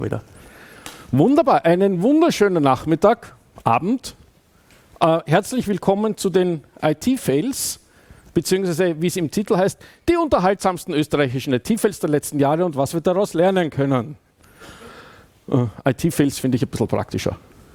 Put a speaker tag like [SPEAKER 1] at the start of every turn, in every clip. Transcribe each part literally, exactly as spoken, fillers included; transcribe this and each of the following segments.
[SPEAKER 1] Wieder. Wunderbar, einen wunderschönen Nachmittag, Abend. Äh, herzlich willkommen zu den I T-Fails, beziehungsweise wie es im Titel heißt, die unterhaltsamsten österreichischen I T-Fails der letzten Jahre und was wir daraus lernen können. Äh, I T-Fails finde ich ein bisschen praktischer.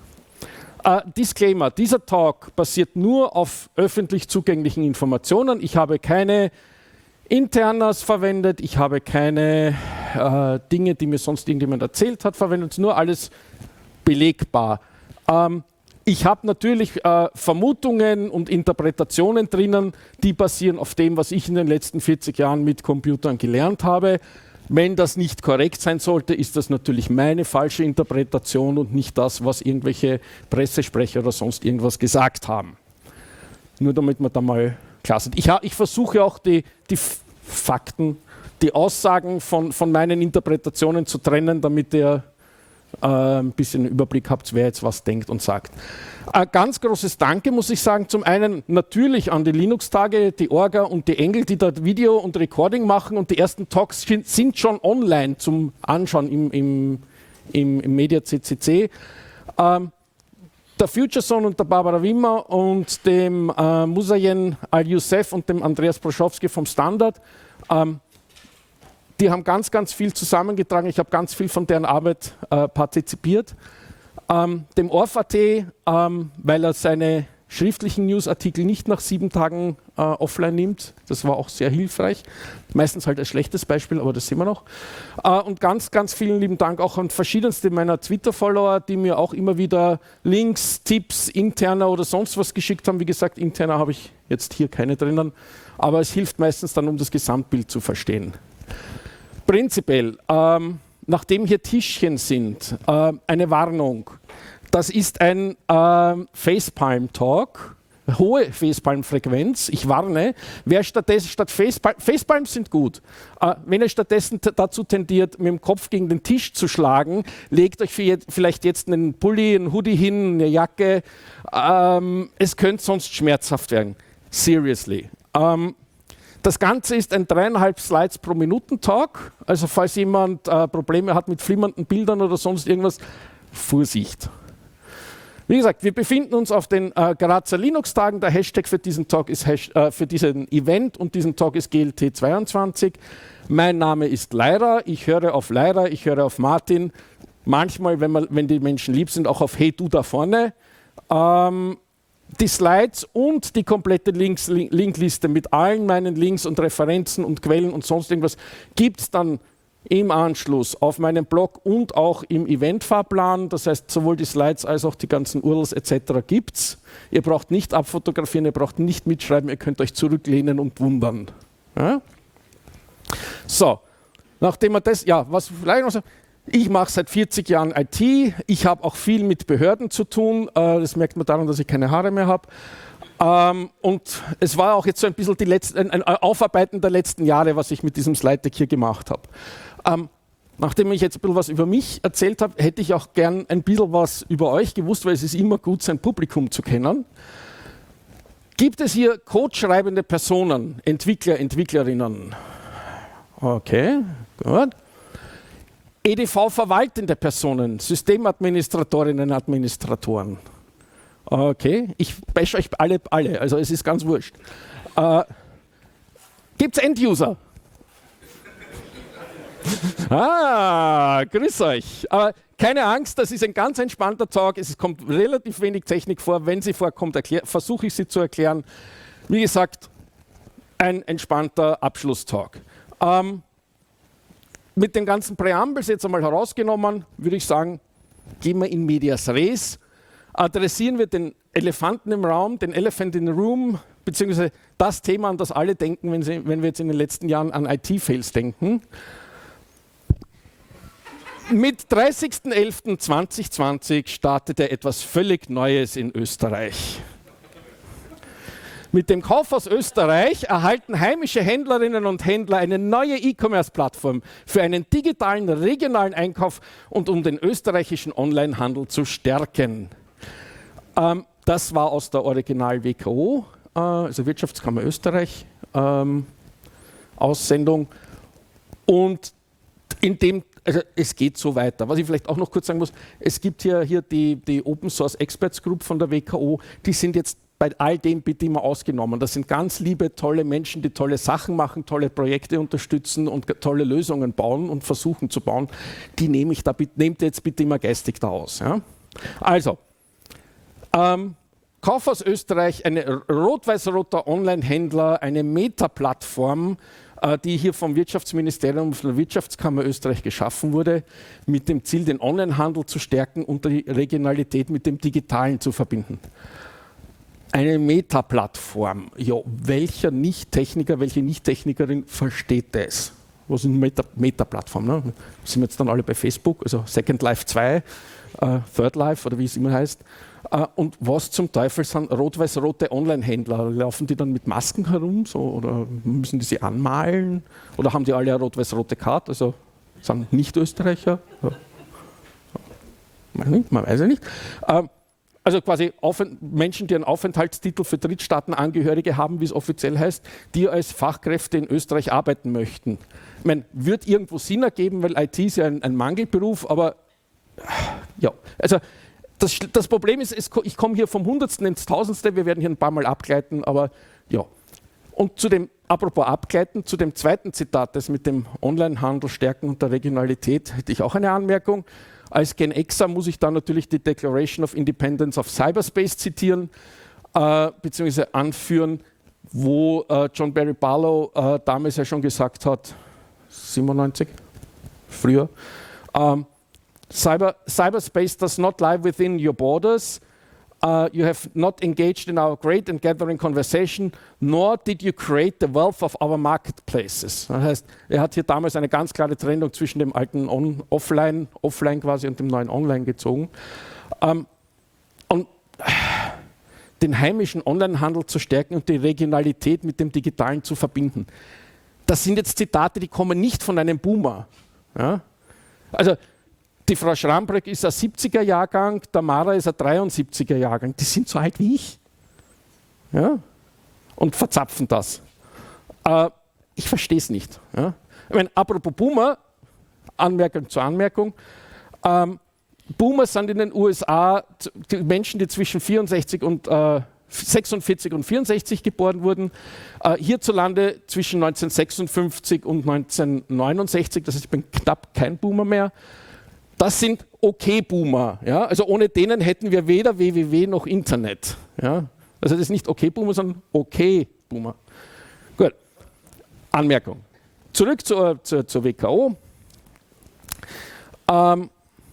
[SPEAKER 1] Äh, Disclaimer, dieser Talk basiert nur auf öffentlich zugänglichen Informationen. Ich habe keine Internas verwendet, ich habe keine äh, Dinge, die mir sonst irgendjemand erzählt hat, verwendet, nur alles belegbar. Ähm, ich habe natürlich äh, Vermutungen und Interpretationen drinnen, die basieren auf dem, was ich in den letzten vierzig Jahren mit Computern gelernt habe. Wenn das nicht korrekt sein sollte, ist das natürlich meine falsche Interpretation und nicht das, was irgendwelche Pressesprecher oder sonst irgendwas gesagt haben. Nur damit wir da mal klar sind. Ich, ich versuche auch die, die Fakten, die Aussagen von, von meinen Interpretationen zu trennen, damit ihr äh, ein bisschen Überblick habt, wer jetzt was denkt und sagt. Ein ganz großes Danke, muss ich sagen, zum einen natürlich an die Linux-Tage, die Orga und die Engel, die dort Video und Recording machen, und die ersten Talks sind schon online zum Anschauen im, im, im, im Media C C C. Ähm, der FutureZone und der Barbara Wimmer und dem äh, Musayen Al-Youssef und dem Andreas Proschowski vom Standard. Ähm, die haben ganz, ganz viel zusammengetragen. Ich habe ganz viel von deren Arbeit äh, partizipiert. Ähm, dem O R F Punkt A T, ähm, weil er seine schriftlichen Newsartikel nicht nach sieben Tagen äh, offline nimmt. Das war auch sehr hilfreich. Meistens halt ein schlechtes Beispiel, aber das sehen wir noch. Äh, und ganz, ganz vielen lieben Dank auch an verschiedenste meiner Twitter-Follower, die mir auch immer wieder Links, Tipps, interner oder sonst was geschickt haben. Wie gesagt, interner habe ich jetzt hier keine drinnen, aber es hilft meistens dann, um das Gesamtbild zu verstehen. Prinzipiell, ähm, nachdem hier Tischchen sind, äh, eine Warnung. Das ist ein äh, Facepalm-Talk, hohe Facepalm-Frequenz. Ich warne, wer stattdessen statt Facepalm, Facepalms sind gut. Äh, wenn ihr stattdessen dazu tendiert, mit dem Kopf gegen den Tisch zu schlagen, legt euch jetzt, vielleicht jetzt einen Pulli, einen Hoodie hin, eine Jacke. Ähm, es könnte sonst schmerzhaft werden. Seriously. Ähm, Das Ganze ist ein dreieinhalb Slides pro Minuten Talk. Also falls jemand äh, Probleme hat mit flimmernden Bildern oder sonst irgendwas, Vorsicht. Wie gesagt, wir befinden uns auf den äh, Grazer Linux-Tagen. Der Hashtag für diesen Talk ist Hash, äh, für diesen Event und diesen Talk ist G L T zweiundzwanzig. Mein Name ist Leira. Ich höre auf Leira, ich höre auf Martin. Manchmal, wenn, man, wenn die Menschen lieb sind, auch auf Hey du da vorne. Ähm, Die Slides und die komplette Links, Linkliste mit allen meinen Links und Referenzen und Quellen und sonst irgendwas gibt es dann im Anschluss auf meinem Blog und auch im Eventfahrplan. Das heißt, sowohl die Slides als auch die ganzen U R Ls et cetera gibt es. Ihr braucht nicht abfotografieren, ihr braucht nicht mitschreiben, ihr könnt euch zurücklehnen und wundern. Ja? So, nachdem wir das, ja, was vielleicht noch so. Ich mache seit vierzig Jahren I T, ich habe auch viel mit Behörden zu tun, äh, das merkt man daran, dass ich keine Haare mehr habe. Ähm, und es war auch jetzt so ein bisschen die letzte, ein, ein Aufarbeiten der letzten Jahre, was ich mit diesem Slide-Deck hier gemacht habe. Ähm, nachdem ich jetzt ein bisschen was über mich erzählt habe, hätte ich auch gern ein bisschen was über euch gewusst, weil es ist immer gut, sein Publikum zu kennen. Gibt es hier codeschreibende Personen, Entwickler, Entwicklerinnen? Okay, gut. E D V-verwaltende Personen, Systemadministratorinnen, Administratoren. Okay, ich bash euch alle, alle, also es ist ganz wurscht. Äh, Gibt es End-User? Ah, grüß euch. Aber keine Angst, das ist ein ganz entspannter Talk. Es kommt relativ wenig Technik vor. Wenn sie vorkommt, versuche ich sie zu erklären. Wie gesagt, ein entspannter Abschlusstalk. Ähm, Mit den ganzen Präambels jetzt einmal herausgenommen, würde ich sagen, gehen wir in medias res, adressieren wir den Elefanten im Raum, den Elephant in the Room, beziehungsweise das Thema, an das alle denken, wenn, sie, wenn wir jetzt in den letzten Jahren an I T-Fails denken. Mit dreißigsten elften zweitausendzwanzig startete etwas völlig Neues in Österreich. Mit dem Kauf aus Österreich erhalten heimische Händlerinnen und Händler eine neue E-Commerce-Plattform für einen digitalen regionalen Einkauf und um den österreichischen Onlinehandel zu stärken. Ähm, das war aus der Original W K O, äh, also Wirtschaftskammer Österreich, ähm, Aussendung. Und in dem also es geht so weiter. Was ich vielleicht auch noch kurz sagen muss, es gibt hier, hier die, die Open Source Experts Group von der W K O, die sind jetzt bei all dem bitte immer ausgenommen. Das sind ganz liebe, tolle Menschen, die tolle Sachen machen, tolle Projekte unterstützen und tolle Lösungen bauen und versuchen zu bauen. Die nehme ich da, nehmt ihr jetzt bitte immer geistig da aus. Ja? Also, ähm, Kaufhaus Österreich, ein rot-weiß-roter Online-Händler, eine Meta-Plattform, äh, die hier vom Wirtschaftsministerium und von der Wirtschaftskammer Österreich geschaffen wurde, mit dem Ziel, den Onlinehandel zu stärken und die Regionalität mit dem Digitalen zu verbinden. Eine Meta-Plattform. Ja, welcher Nicht-Techniker, welche Nicht-Technikerin versteht das? Was ist eine Meta- Meta-Plattform? Ne? Sind wir jetzt dann alle bei Facebook, also Second Life zwei, äh, Third Life oder wie es immer heißt. Äh, und was zum Teufel sind rot-weiß-rote Online-Händler? Laufen die dann mit Masken herum so, oder müssen die sie anmalen? Oder haben die alle eine rot-weiß-rote Karte? Also sind Nicht-Österreicher? Ja. Man weiß ja nicht. Äh, Also quasi Menschen, die einen Aufenthaltstitel für Drittstaatenangehörige haben, wie es offiziell heißt, die als Fachkräfte in Österreich arbeiten möchten. Ich meine, wird irgendwo Sinn ergeben, weil I T ist ja ein, ein Mangelberuf, aber ja, also das, das Problem ist, es, ich komme hier vom Hundertsten ins Tausendste, wir werden hier ein paar Mal abgleiten, aber ja. Und zu dem, apropos abgleiten, zu dem zweiten Zitat, das mit dem Onlinehandel stärken und der Regionalität, hätte ich auch eine Anmerkung. Als Gen Xer muss ich dann natürlich die Declaration of Independence of Cyberspace zitieren, äh, beziehungsweise anführen, wo äh, John Barry Barlow äh, damals ja schon gesagt hat, siebenundneunzig, früher, ähm, Cyber, Cyberspace does not lie within your borders. Uh, you have not engaged in our great and gathering conversation, nor did you create the wealth of our marketplaces. Das heißt, er hat hier damals eine ganz klare Trennung zwischen dem alten On Offline, Offline quasi und dem neuen Online gezogen. Um, und den heimischen Onlinehandel zu stärken und die Regionalität mit dem Digitalen zu verbinden. Das sind jetzt Zitate, die kommen nicht von einem Boomer. Ja? Also die Frau Schrambrück ist ein siebziger Jahrgang, der Mara ist ein dreiundsiebziger Jahrgang. Die sind so alt wie ich. Ja? Und verzapfen das. Äh, ich verstehe es nicht. Ja? Ich meine, apropos Boomer, Anmerkung zur Anmerkung. Ähm, Boomer sind in den U S A die Menschen, die zwischen vierundsechzig und, äh, sechsundvierzig und vierundsechzig geboren wurden. Äh, hierzulande zwischen neunzehnhundertsechsundfünfzig und neunzehnhundertneunundsechzig, das heißt, ich bin knapp kein Boomer mehr. Das sind Okay-Boomer. Ja? Also ohne denen hätten wir weder W W W noch Internet. Ja? Also das ist nicht Okay-Boomer, sondern Okay-Boomer. Gut. Anmerkung. Zurück zur, zur, zur W K O. Ähm,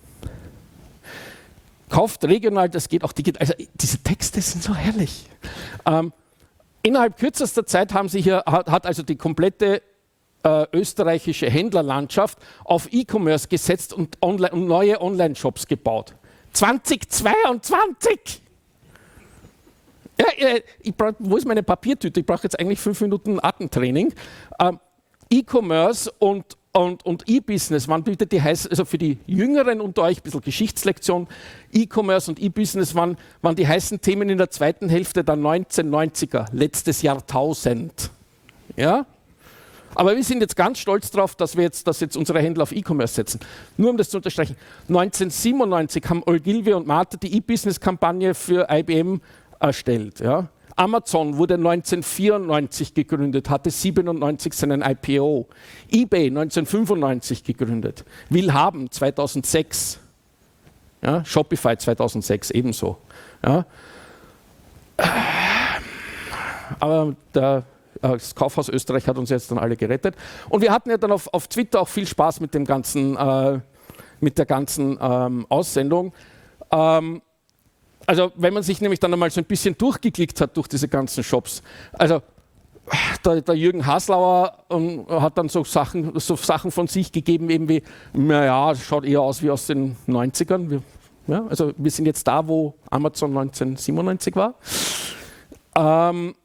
[SPEAKER 1] kauft regional, das geht auch digital. Also diese Texte sind so herrlich. Ähm, innerhalb kürzester Zeit haben sie hier, hat, hat also die komplette Äh, österreichische Händlerlandschaft auf E-Commerce gesetzt und, online, und neue Online-Shops gebaut. zweitausendzweiundzwanzig! Ja, ich brauch, wo ist meine Papiertüte? Ich brauche jetzt eigentlich fünf Minuten Atemtraining. Ähm, E-Commerce und, und, und E-Business waren bitte die heißen, also für die Jüngeren unter euch, ein bisschen Geschichtslektion, E-Commerce und E-Business waren, waren die heißen Themen in der zweiten Hälfte der neunzehnhundertneunziger, letztes Jahrtausend. Ja? Aber wir sind jetzt ganz stolz darauf, dass wir jetzt, dass jetzt unsere Händler auf E-Commerce setzen. Nur um das zu unterstreichen. neunzehnhundertsiebenundneunzig haben Ogilvy und Martha die E-Business-Kampagne für I B M erstellt. Ja. Amazon wurde neunzehnhundertvierundneunzig gegründet, hatte siebenundneunzig seinen I P O. eBay neunzehnhundertfünfundneunzig gegründet. Willhaben zweitausendsechs. Ja. Shopify zweitausendsechs ebenso. Ja. Aber der Das Kaufhaus Österreich hat uns jetzt dann alle gerettet. Und wir hatten ja dann auf, auf Twitter auch viel Spaß mit, dem ganzen, äh, mit der ganzen ähm, Aussendung. Ähm, also wenn man sich nämlich dann einmal so ein bisschen durchgeklickt hat durch diese ganzen Shops. Also der, der Jürgen Haslauer ähm, hat dann so Sachen, so Sachen von sich gegeben, eben wie, naja, schaut eher aus wie aus den neunzigern. Wir, ja, also wir sind jetzt da, wo Amazon neunzehnhundertsiebenundneunzig war. Ähm,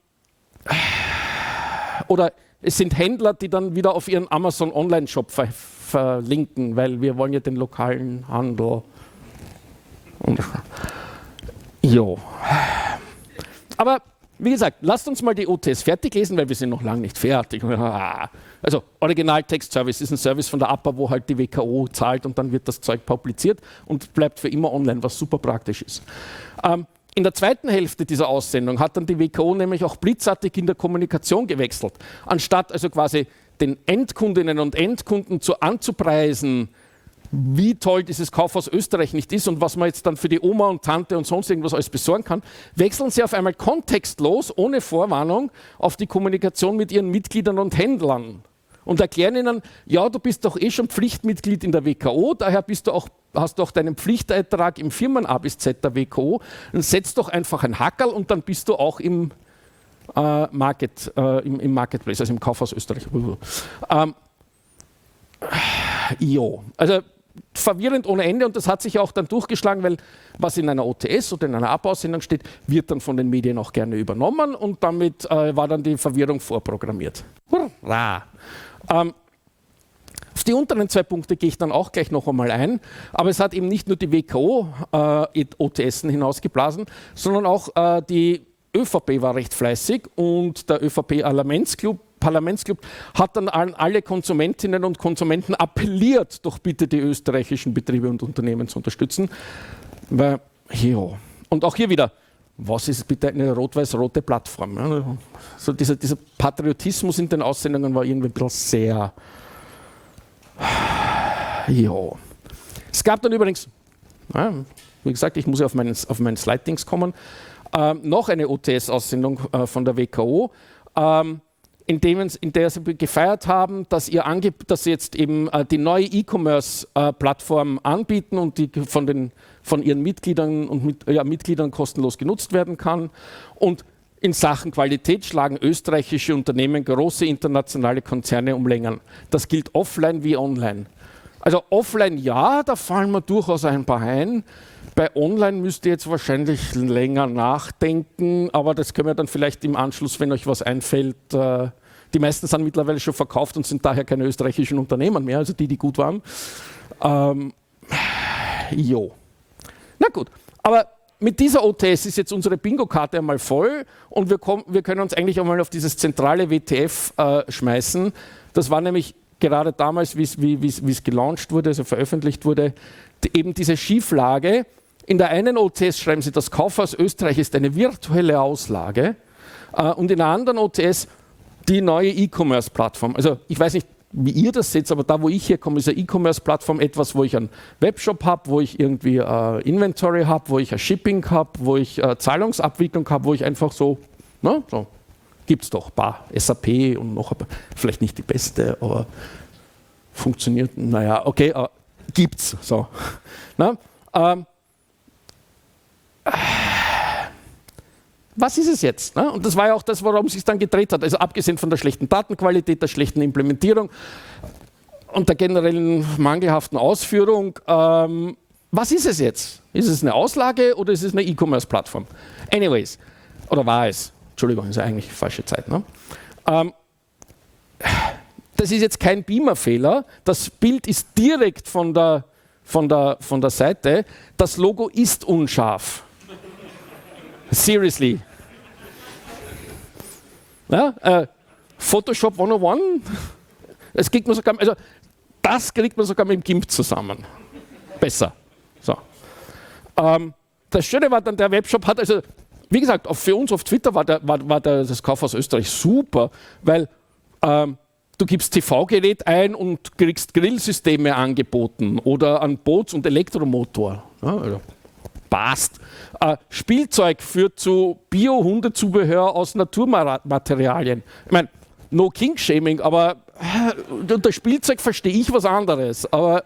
[SPEAKER 1] Oder es sind Händler, die dann wieder auf ihren Amazon Online-Shop ver verlinken, weil wir wollen ja den lokalen Handel. Und, jo. Aber wie gesagt, lasst uns mal die O Ts fertig lesen, weil wir sind noch lange nicht fertig. Also Original-Text-Service ist ein Service von der A P A, wo halt die W K O zahlt und dann wird das Zeug publiziert und bleibt für immer online, was super praktisch ist. Ähm, in der zweiten Hälfte dieser Aussendung hat dann die W K O nämlich auch blitzartig in der Kommunikation gewechselt. Anstatt also quasi den Endkundinnen und Endkunden zu anzupreisen, wie toll dieses Kaufhaus Österreich nicht ist und was man jetzt dann für die Oma und Tante und sonst irgendwas alles besorgen kann, wechseln sie auf einmal kontextlos, ohne Vorwarnung, auf die Kommunikation mit ihren Mitgliedern und Händlern und erklären ihnen, ja, du bist doch eh schon Pflichtmitglied in der W K O, daher bist du auch, hast du auch deinen Pflichteintrag im Firmen A bis Z der W K O, dann setz doch einfach ein Hackerl und dann bist du auch im, äh, Market, äh, im, im Marketplace, also im Kaufhaus Österreich. Ähm, jo, also verwirrend ohne Ende und das hat sich auch dann durchgeschlagen, weil was in einer O T S oder in einer A P A-Aussendung steht, wird dann von den Medien auch gerne übernommen und damit äh, war dann die Verwirrung vorprogrammiert. Hurra! Ähm, auf die unteren zwei Punkte gehe ich dann auch gleich noch einmal ein, aber es hat eben nicht nur die W K O äh, O T S hinausgeblasen, sondern auch äh, die ÖVP war recht fleißig und der ÖVP-Parlamentsclub Parlamentsclub hat dann an alle Konsumentinnen und Konsumenten appelliert, doch bitte die österreichischen Betriebe und Unternehmen zu unterstützen. Weil, jo. Und auch hier wieder, was ist bitte eine rot-weiß-rote Plattform? So dieser, dieser Patriotismus in den Aussendungen war irgendwie ein bisschen sehr... Jo. Es gab dann übrigens, ja, wie gesagt, ich muss ja auf meinen, auf meinen Slide-Dings kommen, äh, noch eine O T S-Aussendung äh, von der W K O, ähm, In, dem, in der sie gefeiert haben, dass, ihr Angeb dass sie jetzt eben äh, die neue E-Commerce-Plattform äh, anbieten und die von, den, von ihren Mitgliedern und mit, ja, Mitgliedern kostenlos genutzt werden kann. Und in Sachen Qualität schlagen österreichische Unternehmen große internationale Konzerne um Längen. Das gilt offline wie online. Also offline ja, da fallen mir durchaus ein paar ein. Bei online müsst ihr jetzt wahrscheinlich länger nachdenken, aber das können wir dann vielleicht im Anschluss, wenn euch was einfällt. Äh, die meisten sind mittlerweile schon verkauft und sind daher keine österreichischen Unternehmen mehr, also die, die gut waren. Ähm, jo. Na gut, aber mit dieser O T S ist jetzt unsere Bingo-Karte einmal voll und wir, kommen, wir können uns eigentlich einmal auf dieses zentrale W T F äh, schmeißen. Das war nämlich gerade damals, wie es gelauncht wurde, also veröffentlicht wurde, die, eben diese Schieflage. In der einen O T S schreiben sie, das Kaufhaus Österreich ist eine virtuelle Auslage äh, und in der anderen O T S die neue E-Commerce-Plattform. Also ich weiß nicht, wie ihr das seht, aber da, wo ich herkomme, ist eine E-Commerce-Plattform etwas, wo ich einen Webshop habe, wo ich irgendwie äh, Inventory habe, wo ich ein Shipping habe, wo ich äh, Zahlungsabwicklung habe, wo ich einfach so, ne, so gibt es doch ein paar S A P und noch ein paar, vielleicht nicht die beste, aber funktioniert, naja, okay, äh, gibt's so. Na, ähm, was ist es jetzt? Ne? Und das war ja auch das, worum es sich dann gedreht hat. Also abgesehen von der schlechten Datenqualität, der schlechten Implementierung und der generellen mangelhaften Ausführung. Ähm, was ist es jetzt? Ist es eine Auslage oder ist es eine E-Commerce-Plattform? Anyways, oder war es? Entschuldigung, ist ja eigentlich falsche Zeit. Ne? Ähm, das ist jetzt kein Beamer-Fehler. Das Bild ist direkt von der, von der, von der Seite. Das Logo ist unscharf. Seriously. Ja, äh, Photoshop hunderteins, das kriegt man sogar, also das kriegt man sogar mit dem GIMP zusammen. Besser. So. Ähm, das Schöne war dann, der Webshop hat, also wie gesagt, auch für uns auf Twitter war, der, war, war der, das Kaufhaus Österreich super, weil ähm, du gibst T V-Gerät ein und kriegst Grillsysteme angeboten oder einen Boots- und Elektromotor. Ja, also passt. Äh, Spielzeug führt zu Bio-Hundezubehör aus Naturmaterialien. Ich meine, no King-Shaming, aber äh, unter Spielzeug verstehe ich was anderes. Aber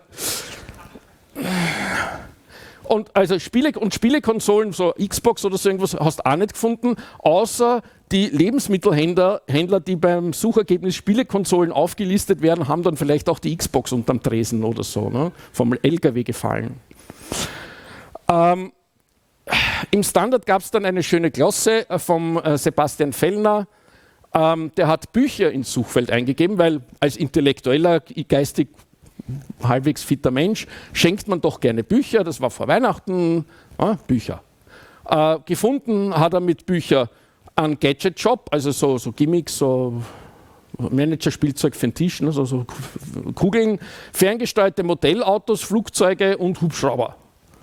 [SPEAKER 1] und also Spiele und Spielekonsolen, so Xbox oder so irgendwas, hast du auch nicht gefunden, außer die Lebensmittelhändler, Händler, die beim Suchergebnis Spielekonsolen aufgelistet werden, haben dann vielleicht auch die Xbox unterm Tresen oder so, ne? Vom L K W gefallen. Ähm, Im Standard gab es dann eine schöne Glosse vom äh, Sebastian Fellner. Ähm, der hat Bücher ins Suchfeld eingegeben, weil als intellektueller, geistig halbwegs fitter Mensch schenkt man doch gerne Bücher. Das war vor Weihnachten, äh, Bücher. Äh, gefunden hat er mit Bücher einen Gadget-Shop, also so, so Gimmicks, so Manager-Spielzeug für den Tisch, ne, so, so Kugeln, ferngesteuerte Modellautos, Flugzeuge und Hubschrauber.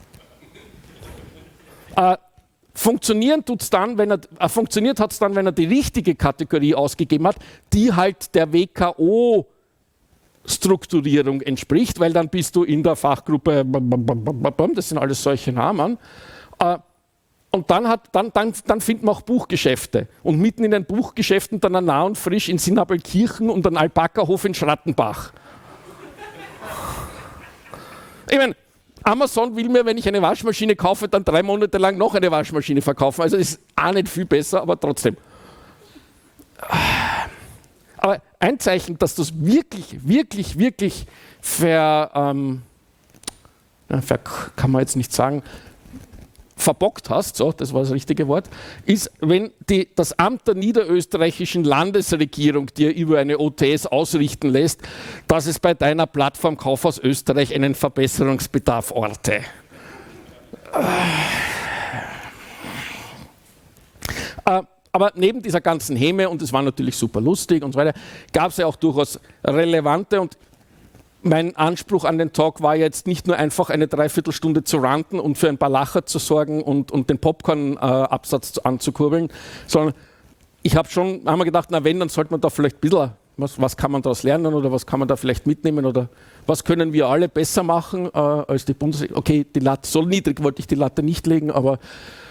[SPEAKER 1] Äh, funktionieren tut's dann, wenn er, äh, funktioniert hat es dann, wenn er die richtige Kategorie ausgegeben hat, die halt der W K O-Strukturierung entspricht, weil dann bist du in der Fachgruppe, das sind alles solche Namen. Äh, und dann, hat, dann, dann, dann finden wir auch Buchgeschäfte. Und mitten in den Buchgeschäften dann ein Nah und Frisch in Sinnabelkirchen und ein Alpakahof in Schrattenbach. Ich meine, Amazon will mir, wenn ich eine Waschmaschine kaufe, dann drei Monate lang noch eine Waschmaschine verkaufen. Also ist auch nicht viel besser, aber trotzdem. Aber ein Zeichen, dass das wirklich, wirklich, wirklich ver, ähm, ver kann man jetzt nicht sagen, verbockt hast, so, das war das richtige Wort, ist, wenn die, das Amt der niederösterreichischen Landesregierung dir über eine O T S ausrichten lässt, dass es bei deiner Plattform Kaufhaus Österreich einen Verbesserungsbedarf orte. Äh, aber neben dieser ganzen Häme, und es war natürlich super lustig und so weiter, gab es ja auch durchaus relevante, und mein Anspruch an den Talk war jetzt nicht nur einfach eine Dreiviertelstunde zu ranten und für ein paar Lacher zu sorgen und, und den Popcorn-Absatz äh, anzukurbeln, sondern ich habe schon, haben wir gedacht, na wenn, dann sollte man da vielleicht ein bisschen, was, was kann man daraus lernen oder was kann man da vielleicht mitnehmen oder was können wir alle besser machen äh, als die Bundesregierung. Okay, die Latte, so niedrig wollte ich die Latte nicht legen, aber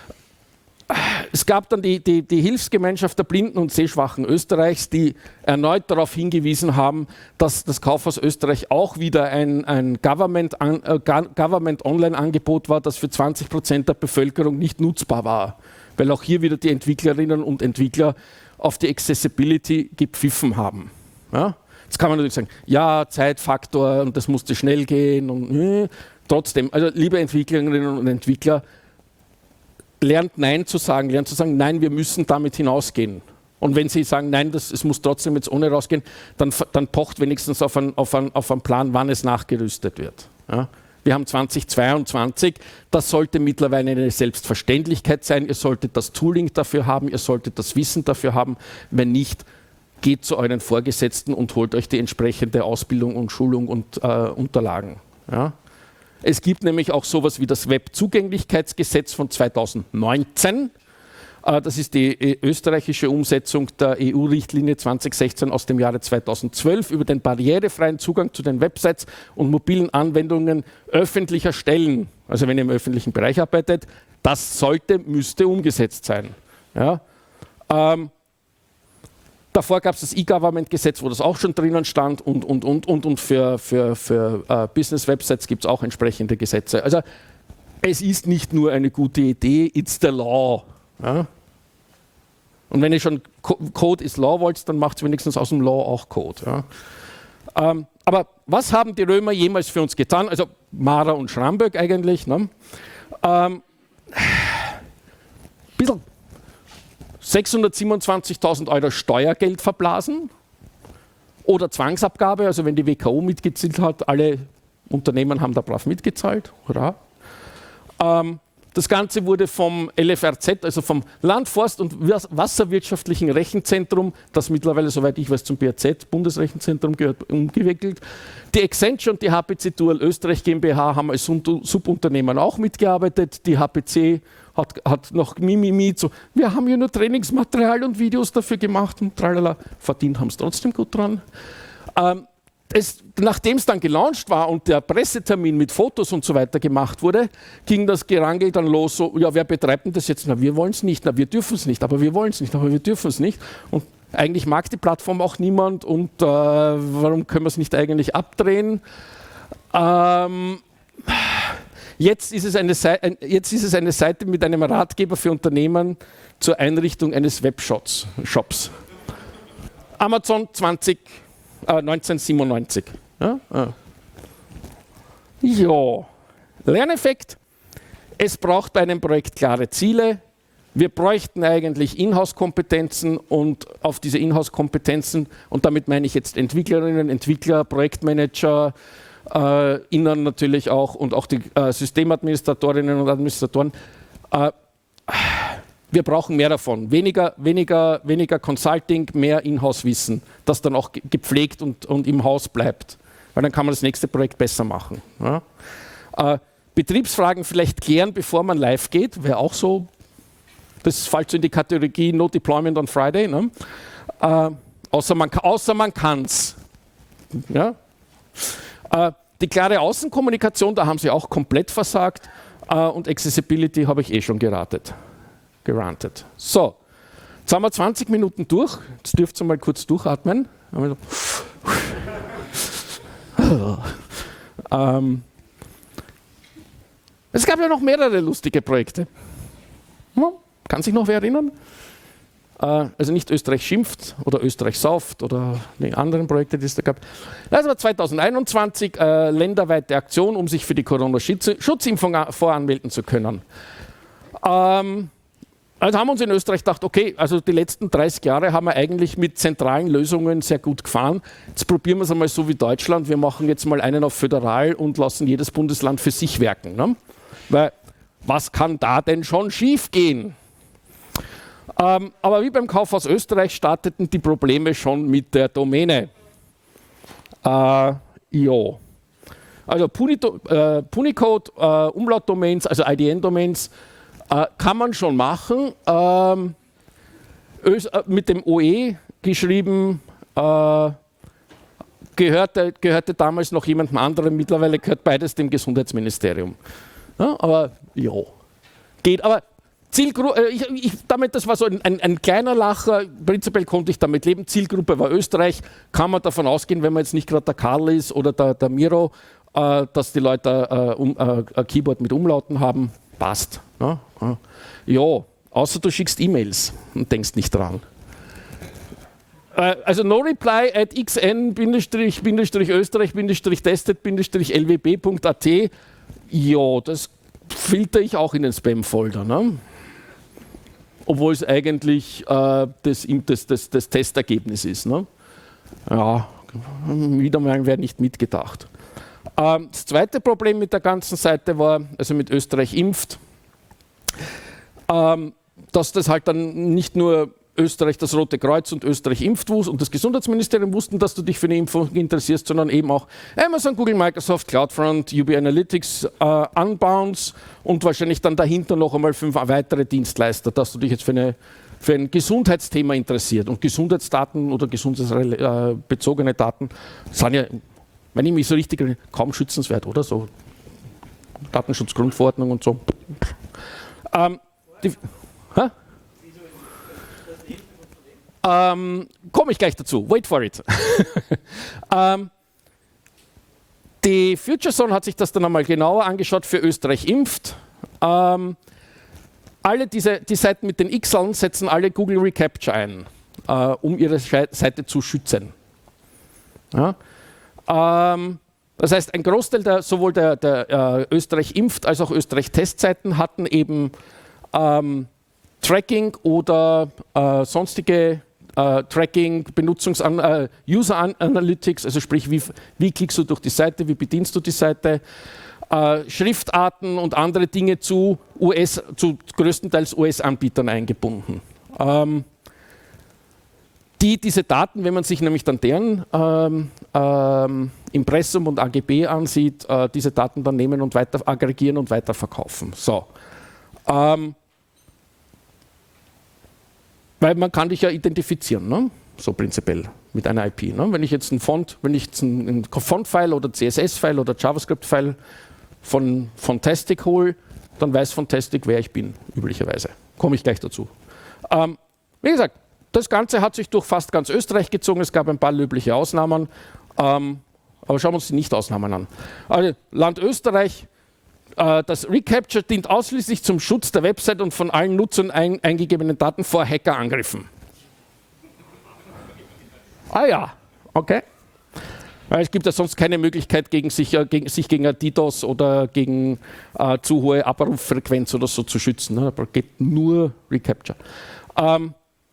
[SPEAKER 1] es gab dann die, die, die Hilfsgemeinschaft der Blinden und Sehschwachen Österreichs, die erneut darauf hingewiesen haben, dass das Kaufhaus Österreich auch wieder ein, ein Government, äh, Government-Online-Angebot war, das für zwanzig Prozent der Bevölkerung nicht nutzbar war. Weil auch hier wieder die Entwicklerinnen und Entwickler auf die Accessibility gepfiffen haben. Ja? Jetzt kann man natürlich sagen, ja, Zeitfaktor und das musste schnell gehen. Und, äh, trotzdem, also liebe Entwicklerinnen und Entwickler, lernt Nein zu sagen, lernt zu sagen, nein, wir müssen damit hinausgehen. Und wenn Sie sagen, nein, das, es muss trotzdem jetzt ohne rausgehen, dann, dann pocht wenigstens auf einen, auf, einen, auf einen Plan, wann es nachgerüstet wird. Ja? Wir haben zweitausendzweiundzwanzig, das sollte mittlerweile eine Selbstverständlichkeit sein, ihr solltet das Tooling dafür haben, ihr solltet das Wissen dafür haben, wenn nicht, geht zu euren Vorgesetzten und holt euch die entsprechende Ausbildung und Schulung und äh, Unterlagen. Ja? Es gibt nämlich auch sowas wie das Webzugänglichkeitsgesetz von zweitausendneunzehn. Das ist die österreichische Umsetzung der E U-Richtlinie zwanzig sechzehn aus dem Jahre zweitausendzwölf über den barrierefreien Zugang zu den Websites und mobilen Anwendungen öffentlicher Stellen. Also wenn ihr im öffentlichen Bereich arbeitet, das sollte, müsste umgesetzt sein. Ja? Ähm, Davor gab es das E-Government-Gesetz, wo das auch schon drinnen stand, und, und, und, und, und für, für, für uh, Business-Websites gibt es auch entsprechende Gesetze. Also es ist nicht nur eine gute Idee, it's the law. Ja? Und wenn ihr schon Code is Law wollt, dann macht es wenigstens aus dem Law auch Code. Ja? Ähm, aber was haben die Römer jemals für uns getan? Also Mara und Schramböck eigentlich. Ne? Ähm, bisschen sechshundertsiebenundzwanzigtausend Euro Steuergeld verblasen oder Zwangsabgabe, also wenn die W K O mitgezahlt hat, alle Unternehmen haben da brav mitgezahlt. Hurra. Ähm, das Ganze wurde vom L F R Z, also vom Land-, Forst- und Wasserwirtschaftlichen Rechenzentrum, das mittlerweile, soweit ich weiß, zum B R Z, Bundesrechenzentrum gehört, umgewickelt. Die Accenture und die H P C Dual Österreich GmbH haben als Subunternehmen auch mitgearbeitet. Die H P C hat, hat noch Mimimi, so, wir haben hier nur Trainingsmaterial und Videos dafür gemacht und tralala, verdient haben es trotzdem gut dran. Ähm, es, nachdem es dann gelauncht war und der Pressetermin mit Fotos und so weiter gemacht wurde, ging das Gerangel dann los, so, ja, wer betreibt denn das jetzt? Na, wir wollen es nicht, na, wir dürfen es nicht, aber wir wollen es nicht, aber wir dürfen es nicht. Und eigentlich mag die Plattform auch niemand und äh, warum können wir es nicht eigentlich abdrehen? Ähm, Jetzt ist, es eine Seite, jetzt ist es eine Seite mit einem Ratgeber für Unternehmen zur Einrichtung eines Webshops. Shops. Amazon zwanzig, äh, neunzehnhundertsiebenundneunzig. Ja? Ja. Jo. Lerneffekt. Es braucht bei einem Projekt klare Ziele. Wir bräuchten eigentlich Inhouse-Kompetenzen und auf diese Inhouse-Kompetenzen, und damit meine ich jetzt Entwicklerinnen, Entwickler, Projektmanager, Äh, innen natürlich auch und auch die äh, Systemadministratorinnen und Administratoren. Äh, wir brauchen mehr davon. Weniger, weniger, weniger Consulting, mehr Inhouse-Wissen, das dann auch gepflegt und, und im Haus bleibt. Weil dann kann man das nächste Projekt besser machen. Ja. Äh, Betriebsfragen vielleicht klären, bevor man live geht, wäre auch so. Das fällt so in die Kategorie No Deployment on Friday. Ne? Äh, außer man, außer man kann es. Ja? Äh, die klare Außenkommunikation, da haben sie auch komplett versagt. Äh, und Accessibility habe ich eh schon geratet. gerantet. So, jetzt haben wir zwanzig Minuten durch. Jetzt dürft ihr mal kurz durchatmen. ähm, es gab ja noch mehrere lustige Projekte. Ja, kann sich noch wer erinnern? Äh, also nicht Österreich schimpft oder Österreich sauft oder die anderen Projekte, die es da gab. Das war zweitausendeinundzwanzig, äh, länderweite Aktion, um sich für die Corona-Schutzimpfung voranmelden zu können. Ähm, Also haben wir uns in Österreich gedacht, okay, also die letzten dreißig Jahre haben wir eigentlich mit zentralen Lösungen sehr gut gefahren. Jetzt probieren wir es einmal so wie Deutschland. Wir machen jetzt mal einen auf föderal und lassen jedes Bundesland für sich werken. Ne? Weil was kann da denn schon schief gehen? Ähm, aber wie beim Kaufhaus Österreich starteten die Probleme schon mit der Domäne. Äh, ja. Also Punito, äh, Punicode, äh, Umlautdomains, also I D N-Domains, Äh, kann man schon machen, ähm, Ös äh, mit dem O E geschrieben, äh, gehörte, gehörte damals noch jemandem anderen, mittlerweile gehört beides dem Gesundheitsministerium. Ja, aber ja, geht. Aber Zielgruppe, äh, ich, ich, damit, das war so ein, ein, ein kleiner Lacher, prinzipiell konnte ich damit leben. Zielgruppe war Österreich, kann man davon ausgehen, wenn man jetzt nicht gerade der Karl ist oder der, der Miro, äh, dass die Leute äh, um, äh, ein Keyboard mit Umlauten haben. Passt. Ne? Ja, außer du schickst E-Mails und denkst nicht dran. Äh, also noreply at xn-österreich-tested-l w b punkt a t. Ja, das filter ich auch in den Spam-Folder. Ne? Obwohl es eigentlich äh, das, das, das, das Testergebnis ist. Ne? Ja, wieder mal wäre nicht mitgedacht. Ähm, das zweite Problem mit der ganzen Seite war, also mit Österreich impft, ähm, dass das halt dann nicht nur Österreich, das Rote Kreuz und Österreich impft und das Gesundheitsministerium wussten, dass du dich für eine Impfung interessierst, sondern eben auch Amazon, Google, Microsoft, CloudFront, U B Analytics, äh, Unbounce und wahrscheinlich dann dahinter noch einmal fünf weitere Dienstleister, dass du dich jetzt für, eine, für ein Gesundheitsthema interessiert. Und Gesundheitsdaten oder gesundheitsbezogene Daten sind ja, wenn ich mich so richtig erinnere, kaum schützenswert, oder? So Datenschutzgrundverordnung und so. Ähm, die, hä? ähm, Komme ich gleich dazu. Wait for it. ähm, die FutureZone hat sich das dann einmal genauer angeschaut für Österreich impft. Ähm, alle diese die Seiten mit den Xeln setzen alle Google Recapture ein, äh, um ihre Seite zu schützen. Ja? Ähm, das heißt, ein Großteil der, sowohl der, der äh, Österreich impft als auch Österreich Testseiten hatten eben ähm, Tracking oder äh, sonstige äh, Tracking, Benutzungs-, äh, User Analytics, also sprich, wie, wie klickst du durch die Seite, wie bedienst du die Seite, äh, Schriftarten und andere Dinge zu U S, zu größtenteils U S-Anbietern eingebunden. Ähm, Die diese Daten, wenn man sich nämlich dann deren ähm, ähm, Impressum und A G B ansieht, äh, diese Daten dann nehmen und weiter aggregieren und weiterverkaufen. So. Ähm, weil man kann dich ja identifizieren, ne? So prinzipiell mit einer I P. Ne? Wenn ich jetzt ein Font, wenn ich jetzt ein, ein Font-File oder C S S-File oder JavaScript-File von Fontastic hole, dann weiß Fontastic, wer ich bin, üblicherweise. Komme ich gleich dazu. Ähm, wie gesagt, das Ganze hat sich durch fast ganz Österreich gezogen. Es gab ein paar löbliche Ausnahmen. Ähm, aber schauen wir uns die Nicht-Ausnahmen an. Also Land Österreich, äh, das Recapture dient ausschließlich zum Schutz der Website und von allen Nutzern ein, eingegebenen Daten vor Hackerangriffen. Ah ja, okay. Weil es gibt ja sonst keine Möglichkeit, gegen sich, äh, gegen, sich gegen ein DDoS oder gegen äh, zu hohe Abrufffrequenz oder so zu schützen. Ne? Da geht nur Recapture. Ähm,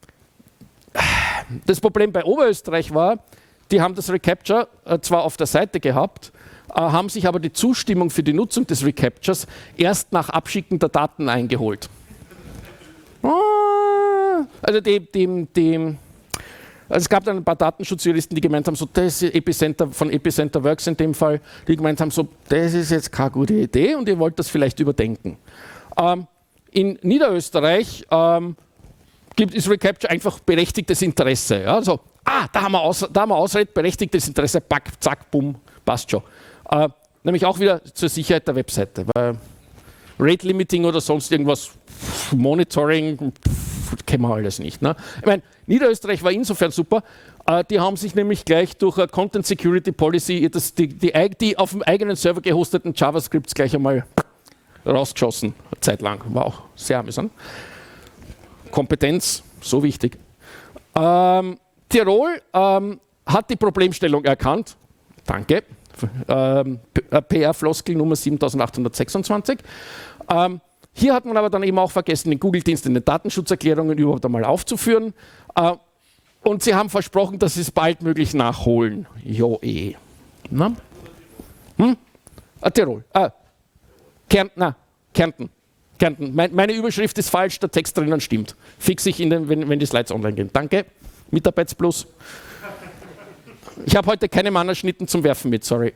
[SPEAKER 1] Das Problem bei Oberösterreich war, die haben das Recapture äh, zwar auf der Seite gehabt, äh, haben sich aber die Zustimmung für die Nutzung des Recaptures erst nach Abschicken der Daten eingeholt. Also die, die, die, also es gab dann ein paar Datenschutzjuristen, die gemeint haben, so das ist Epicenter von Epicenter Works in dem Fall, die gemeint haben, so das ist jetzt keine gute Idee und ihr wollt das vielleicht überdenken. Ähm, in Niederösterreich ähm, gibt es Recapture einfach berechtigtes Interesse. Ja? Also, ah, da haben wir, Aus, da haben wir Ausrede, berechtigtes Interesse, pack, zack, bumm, passt schon. Äh, nämlich auch wieder zur Sicherheit der Webseite, weil Rate Limiting oder sonst irgendwas, Monitoring, pff, kennen wir alles nicht. Ne? Ich meine, Niederösterreich war insofern super, äh, die haben sich nämlich gleich durch eine Content Security Policy das, die, die, die auf dem eigenen Server gehosteten JavaScripts gleich einmal rausgeschossen, eine Zeit lang. War auch sehr amüsant. Kompetenz, so wichtig. Ähm, Tirol ähm, hat die Problemstellung erkannt. Danke. Ähm, P R-Floskel Nummer siebentausendachthundertsechsundzwanzig. Ähm, hier hat man aber dann eben auch vergessen, den Google-Dienst in den Datenschutzerklärungen überhaupt einmal aufzuführen. Äh, und sie haben versprochen, dass sie es baldmöglich nachholen. Jo eh. Na? Hm? Ah, Tirol. Ah, Kärnten. Na, Kärnten. Kärnten. Mein, meine Überschrift ist falsch, der Text drinnen stimmt. Fix ich in den, wenn, wenn die Slides online gehen. Danke. Mitarbeitsplus. Ich habe heute keine Mannerschnitten zum Werfen mit, sorry.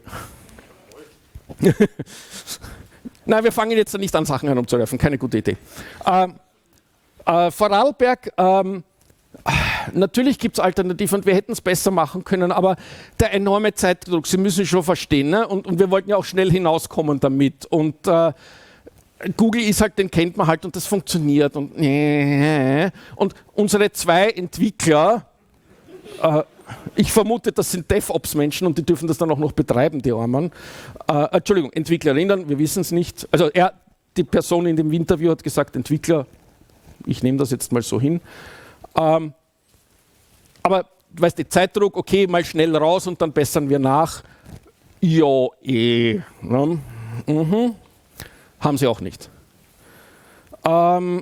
[SPEAKER 1] Nein, wir fangen jetzt nicht an, Sachen herumzuwerfen, keine gute Idee. Ähm, äh, Vorarlberg, ähm, natürlich gibt es Alternativen und wir hätten es besser machen können, aber der enorme Zeitdruck, Sie müssen schon verstehen, ne? und, und wir wollten ja auch schnell hinauskommen damit. Und äh, Google ist halt, den kennt man halt und das funktioniert. Und, und unsere zwei Entwickler, äh, ich vermute, das sind DevOps-Menschen und die dürfen das dann auch noch betreiben, die Armen. Äh, Entschuldigung, Entwicklerinnen, wir wissen es nicht. Also er, die Person in dem Interview hat gesagt, Entwickler, ich nehme das jetzt mal so hin. Ähm, aber du weißt, der Zeitdruck, okay, mal schnell raus und dann bessern wir nach. Ja, eh. Ne? Mhm. Haben sie auch nicht. Ähm,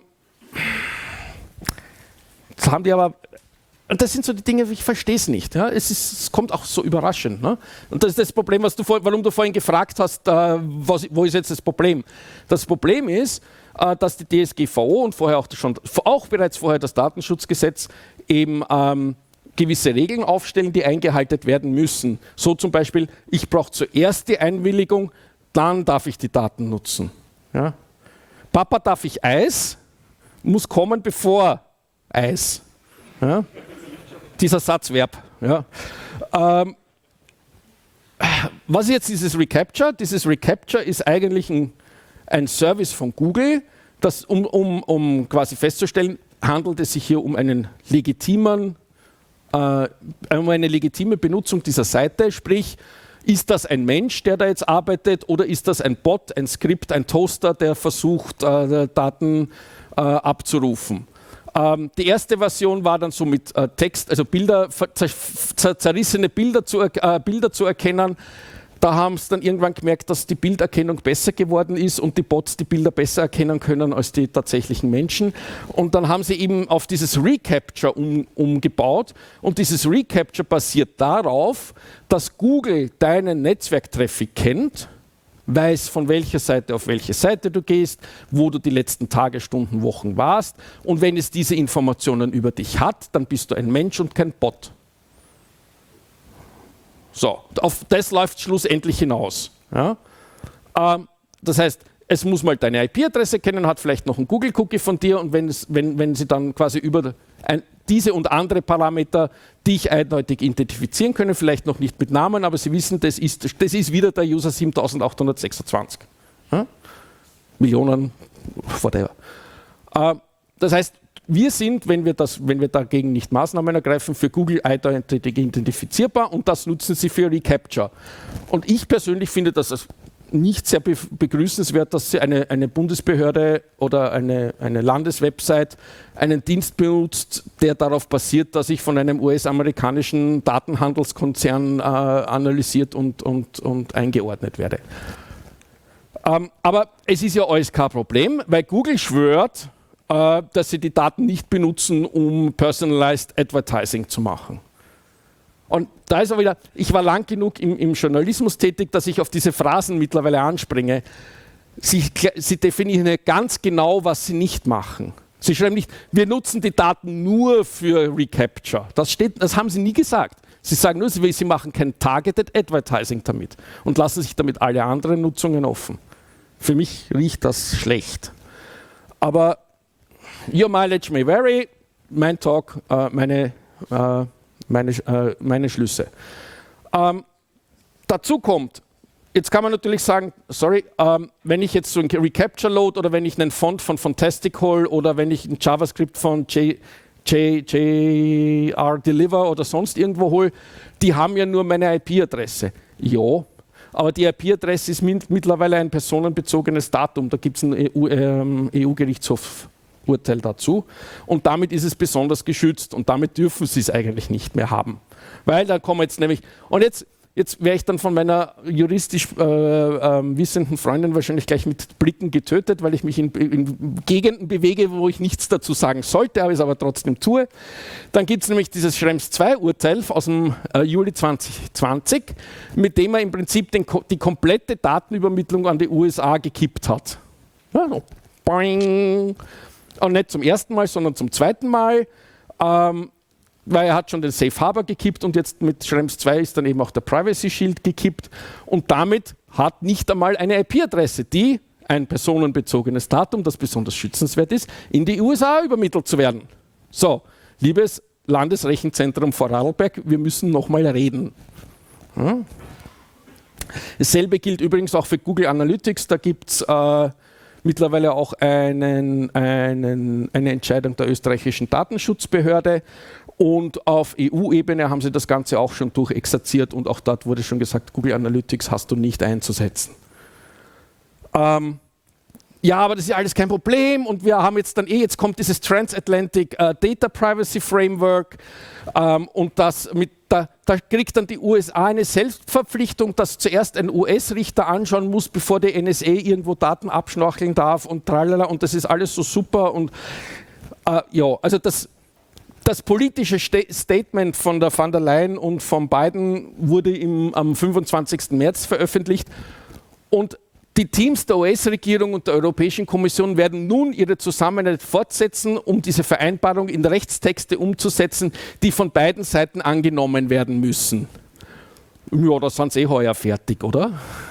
[SPEAKER 1] das haben die aber. Und das sind so die Dinge, ich verstehe es nicht. Ja? Es, ist, es kommt auch so überraschend. Ne? Und das ist das Problem, was du vor, warum du vorhin gefragt hast, äh, was, wo ist jetzt das Problem? Das Problem ist, äh, dass die D S G V O und vorher auch, schon, auch bereits vorher das Datenschutzgesetz eben ähm, gewisse Regeln aufstellen, die eingehalten werden müssen. So zum Beispiel, ich brauche zuerst die Einwilligung, dann darf ich die Daten nutzen. Ja? Papa, darf ich Eis? Muss kommen bevor Eis. Ja? Dieser Satzverb. Ja. Ähm, was ist jetzt dieses Recapture? Dieses Recapture ist eigentlich ein, ein Service von Google, das, um, um, um quasi festzustellen, handelt es sich hier um einen legitimen, äh, um eine legitime Benutzung dieser Seite, sprich, ist das ein Mensch, der da jetzt arbeitet, oder ist das ein Bot, ein Skript, ein Toaster, der versucht, äh, Daten äh, abzurufen? Ähm, die erste Version war dann so mit äh, Text, also Bilder, zer zerrissene Bilder zu, äh, Bilder zu erkennen. Da haben sie dann irgendwann gemerkt, dass die Bilderkennung besser geworden ist und die Bots die Bilder besser erkennen können als die tatsächlichen Menschen. Und dann haben sie eben auf dieses Recapture um, umgebaut. Und dieses Recapture basiert darauf, dass Google deinen Netzwerktraffic kennt, weiß, von welcher Seite auf welche Seite du gehst, wo du die letzten Tage, Stunden, Wochen warst. Und wenn es diese Informationen über dich hat, dann bist du ein Mensch und kein Bot. So, auf das läuft schlussendlich hinaus. Ja? Ähm, das heißt, es muss mal deine I P-Adresse kennen, hat vielleicht noch einen Google-Cookie von dir, und wenn, es, wenn, wenn sie dann quasi über ein, diese und andere Parameter dich eindeutig identifizieren können, vielleicht noch nicht mit Namen, aber sie wissen, das ist, das ist wieder der User siebentausendachthundertsechsundzwanzig. Ja? Millionen, whatever. Äh, das heißt, wir sind, wenn wir, das, wenn wir dagegen nicht Maßnahmen ergreifen, für Google eindeutig identifizierbar, und das nutzen sie für Recapture. Und ich persönlich finde das nicht sehr begrüßenswert, dass sie eine, eine Bundesbehörde oder eine, eine Landeswebsite einen Dienst benutzt, der darauf basiert, dass ich von einem U S-amerikanischen Datenhandelskonzern äh, analysiert und, und, und eingeordnet werde. Ähm, aber es ist ja alles kein Problem, weil Google schwört, äh, dass sie die Daten nicht benutzen, um Personalized Advertising zu machen. Und da ist auch wieder, ich war lang genug im, im Journalismus tätig, dass ich auf diese Phrasen mittlerweile anspringe. Sie, sie definieren ganz genau, was sie nicht machen. Sie schreiben nicht, wir nutzen die Daten nur für Recapture. Das, steht, das haben Sie nie gesagt. Sie sagen nur, Sie machen kein Targeted Advertising damit und lassen sich damit alle anderen Nutzungen offen. Für mich riecht das schlecht. Aber your mileage may vary. Mein Talk, äh, meine, äh, meine, äh, meine Schlüsse. Ähm, dazu kommt, jetzt kann man natürlich sagen, sorry, ähm, wenn ich jetzt so ein Recapture Load oder wenn ich einen Font von Fantastical oder wenn ich ein JavaScript von J, J, J R Deliver oder sonst irgendwo hole, die haben ja nur meine I P-Adresse. Ja, aber die I P-Adresse ist mit, mittlerweile ein personenbezogenes Datum. Da gibt es ein E U, ähm, E U-Gerichtshof-Urteil dazu. Und damit ist es besonders geschützt. Und damit dürfen sie es eigentlich nicht mehr haben. Weil da kommen jetzt nämlich, und jetzt, jetzt wäre ich dann von meiner juristisch äh, äh, wissenden Freundin wahrscheinlich gleich mit Blicken getötet, weil ich mich in, in Gegenden bewege, wo ich nichts dazu sagen sollte, aber es aber trotzdem tue. Dann gibt es nämlich dieses Schrems zwei Urteil aus dem äh, Juli zwanzig zwanzig, mit dem er im Prinzip den, die komplette Datenübermittlung an die U S A gekippt hat. Ja, so. Boing. Und nicht zum ersten Mal, sondern zum zweiten Mal. Ähm, weil er hat schon den Safe Harbor gekippt und jetzt mit Schrems zwei ist dann eben auch der Privacy Shield gekippt und damit hat nicht einmal eine I P-Adresse, die ein personenbezogenes Datum, das besonders schützenswert ist, in die U S A übermittelt zu werden. So, liebes Landesrechenzentrum Vorarlberg, wir müssen nochmal reden. Hm? Dasselbe gilt übrigens auch für Google Analytics, da gibt es äh, mittlerweile auch einen, einen, eine Entscheidung der österreichischen Datenschutzbehörde. Und auf E U-Ebene haben sie das Ganze auch schon durchexerziert und auch dort wurde schon gesagt, Google Analytics hast du nicht einzusetzen. Ähm, ja, aber das ist ja alles kein Problem und wir haben jetzt dann eh, jetzt kommt dieses Transatlantic äh, Data Privacy Framework ähm, und das mit, da, da kriegt dann die U S A eine Selbstverpflichtung, dass zuerst ein U S-Richter anschauen muss, bevor die N S A irgendwo Daten abschnorcheln darf und tralala und das ist alles so super und äh, ja, also das Das politische Statement von der Van der Leyen und von Biden wurde im, am fünfundzwanzigsten März veröffentlicht und die Teams der U S-Regierung und der Europäischen Kommission werden nun ihre Zusammenarbeit fortsetzen, um diese Vereinbarung in Rechtstexte umzusetzen, die von beiden Seiten angenommen werden müssen. Ja, da sind sie eh heuer fertig, oder?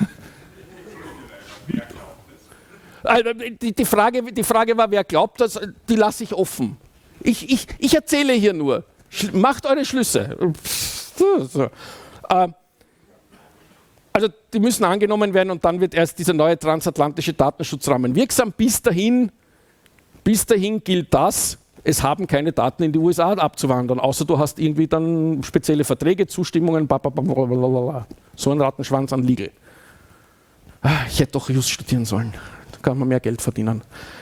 [SPEAKER 1] Also die, die, Frage, die Frage war, wer glaubt das? Die lasse ich offen. Ich, ich, ich erzähle hier nur. Sch macht eure Schlüsse. So. Äh, also die müssen angenommen werden und dann wird erst dieser neue transatlantische Datenschutzrahmen wirksam. Bis dahin, bis dahin gilt das, es haben keine Daten in die U S A abzuwandern, außer du hast irgendwie dann spezielle Verträge, Zustimmungen, blablabla. So ein Rattenschwanz an Legal. Ich hätte doch Just studieren sollen, da kann man mehr Geld verdienen.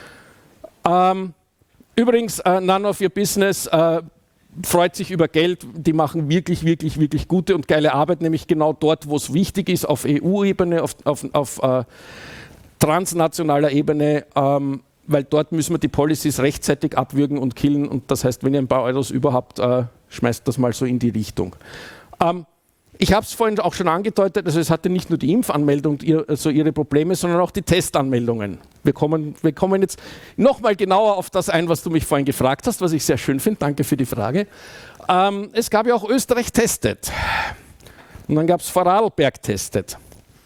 [SPEAKER 1] Ähm, Übrigens, uh, None of Your Business uh, freut sich über Geld. Die machen wirklich, wirklich, wirklich gute und geile Arbeit, nämlich genau dort, wo es wichtig ist, auf E U-Ebene, auf, auf, auf uh, transnationaler Ebene, um, weil dort müssen wir die Policies rechtzeitig abwürgen und killen. Und das heißt, wenn ihr ein paar Euros überhaupt, uh, schmeißt das mal so in die Richtung. Um, Ich habe es vorhin auch schon angedeutet, also es hatte nicht nur die Impfanmeldung also ihre Probleme, sondern auch die Testanmeldungen. Wir kommen, wir kommen jetzt nochmal genauer auf das ein, was du mich vorhin gefragt hast, was ich sehr schön finde. Danke für die Frage. Ähm, es gab ja auch Österreich testet. Und dann gab es Vorarlberg testet.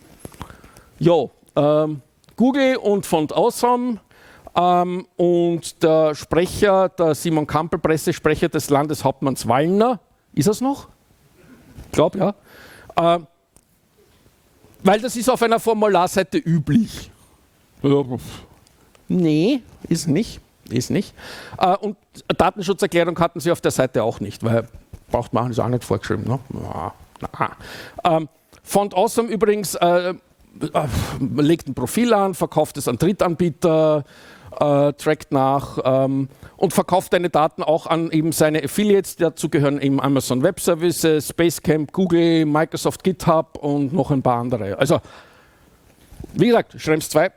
[SPEAKER 1] Jo, ähm, Google und Font Awesome ähm, und der Sprecher, der Simon Kampel, Pressesprecher des Landeshauptmanns Wallner, ist das noch? Ich glaube, ja. Äh, weil das ist auf einer Formularseite üblich. Ja. Nee, ist nicht. Ist nicht. Äh, und Datenschutzerklärung hatten sie auf der Seite auch nicht, weil braucht man, ist auch nicht vorgeschrieben. Ne? Ja, ähm, Font Awesome übrigens äh, äh, legt ein Profil an, verkauft es an Drittanbieter, äh, trackt nach ähm, und verkauft deine Daten auch an eben seine Affiliates. Dazu gehören eben Amazon Web Services, Basecamp, Google, Microsoft, GitHub und noch ein paar andere. Also, wie gesagt, Schrems zwei.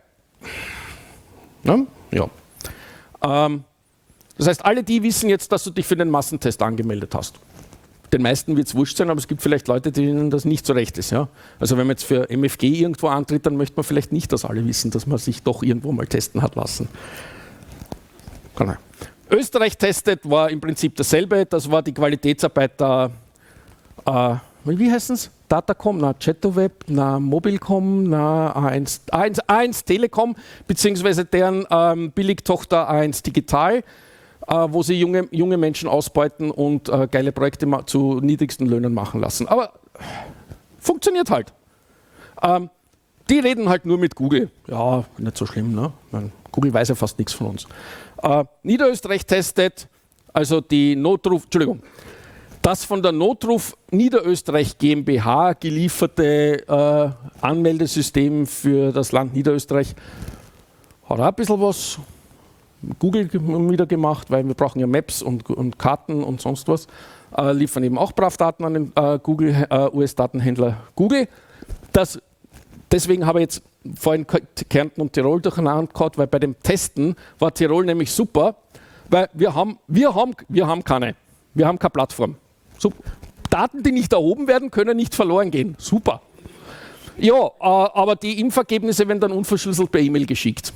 [SPEAKER 1] Ja. ja. Ähm, das heißt, alle die wissen jetzt, dass du dich für den Massentest angemeldet hast. Den meisten wird es wurscht sein, aber es gibt vielleicht Leute, denen das nicht so recht ist. Ja? Also wenn man jetzt für M F G irgendwo antritt, dann möchte man vielleicht nicht, dass alle wissen, dass man sich doch irgendwo mal testen hat lassen. Österreich testet war im Prinzip dasselbe, das war die Qualitätsarbeit der, äh, wie heißen es? Datacom, na Chetoweb, na Mobilcom, na A eins, A eins, A eins Telekom, beziehungsweise deren ähm, Billigtochter A eins Digital, äh, wo sie junge, junge Menschen ausbeuten und äh, geile Projekte zu niedrigsten Löhnen machen lassen. Aber funktioniert halt. Ähm, die reden halt nur mit Google. Ja, nicht so schlimm, ne? Meine, Google weiß ja fast nichts von uns. Äh, Niederösterreich testet, also die Notruf, Entschuldigung, das von der Notruf Niederösterreich GmbH gelieferte äh, Anmeldesystem für das Land Niederösterreich hat auch ein bisschen was Google wieder gemacht, weil wir brauchen ja Maps und, und Karten und sonst was. Äh, liefern eben auch brav Daten an den äh, Google, äh, U S-Datenhändler Google. Das, deswegen habe ich jetzt vorhin Kärnten und Tirol durcheinander gehabt, weil bei dem Testen war Tirol nämlich super, weil wir haben, wir haben, wir haben keine, wir haben keine Plattform. So, Daten, die nicht erhoben werden, können nicht verloren gehen. Super. Ja, äh, aber die Impfergebnisse werden dann unverschlüsselt per E-Mail geschickt.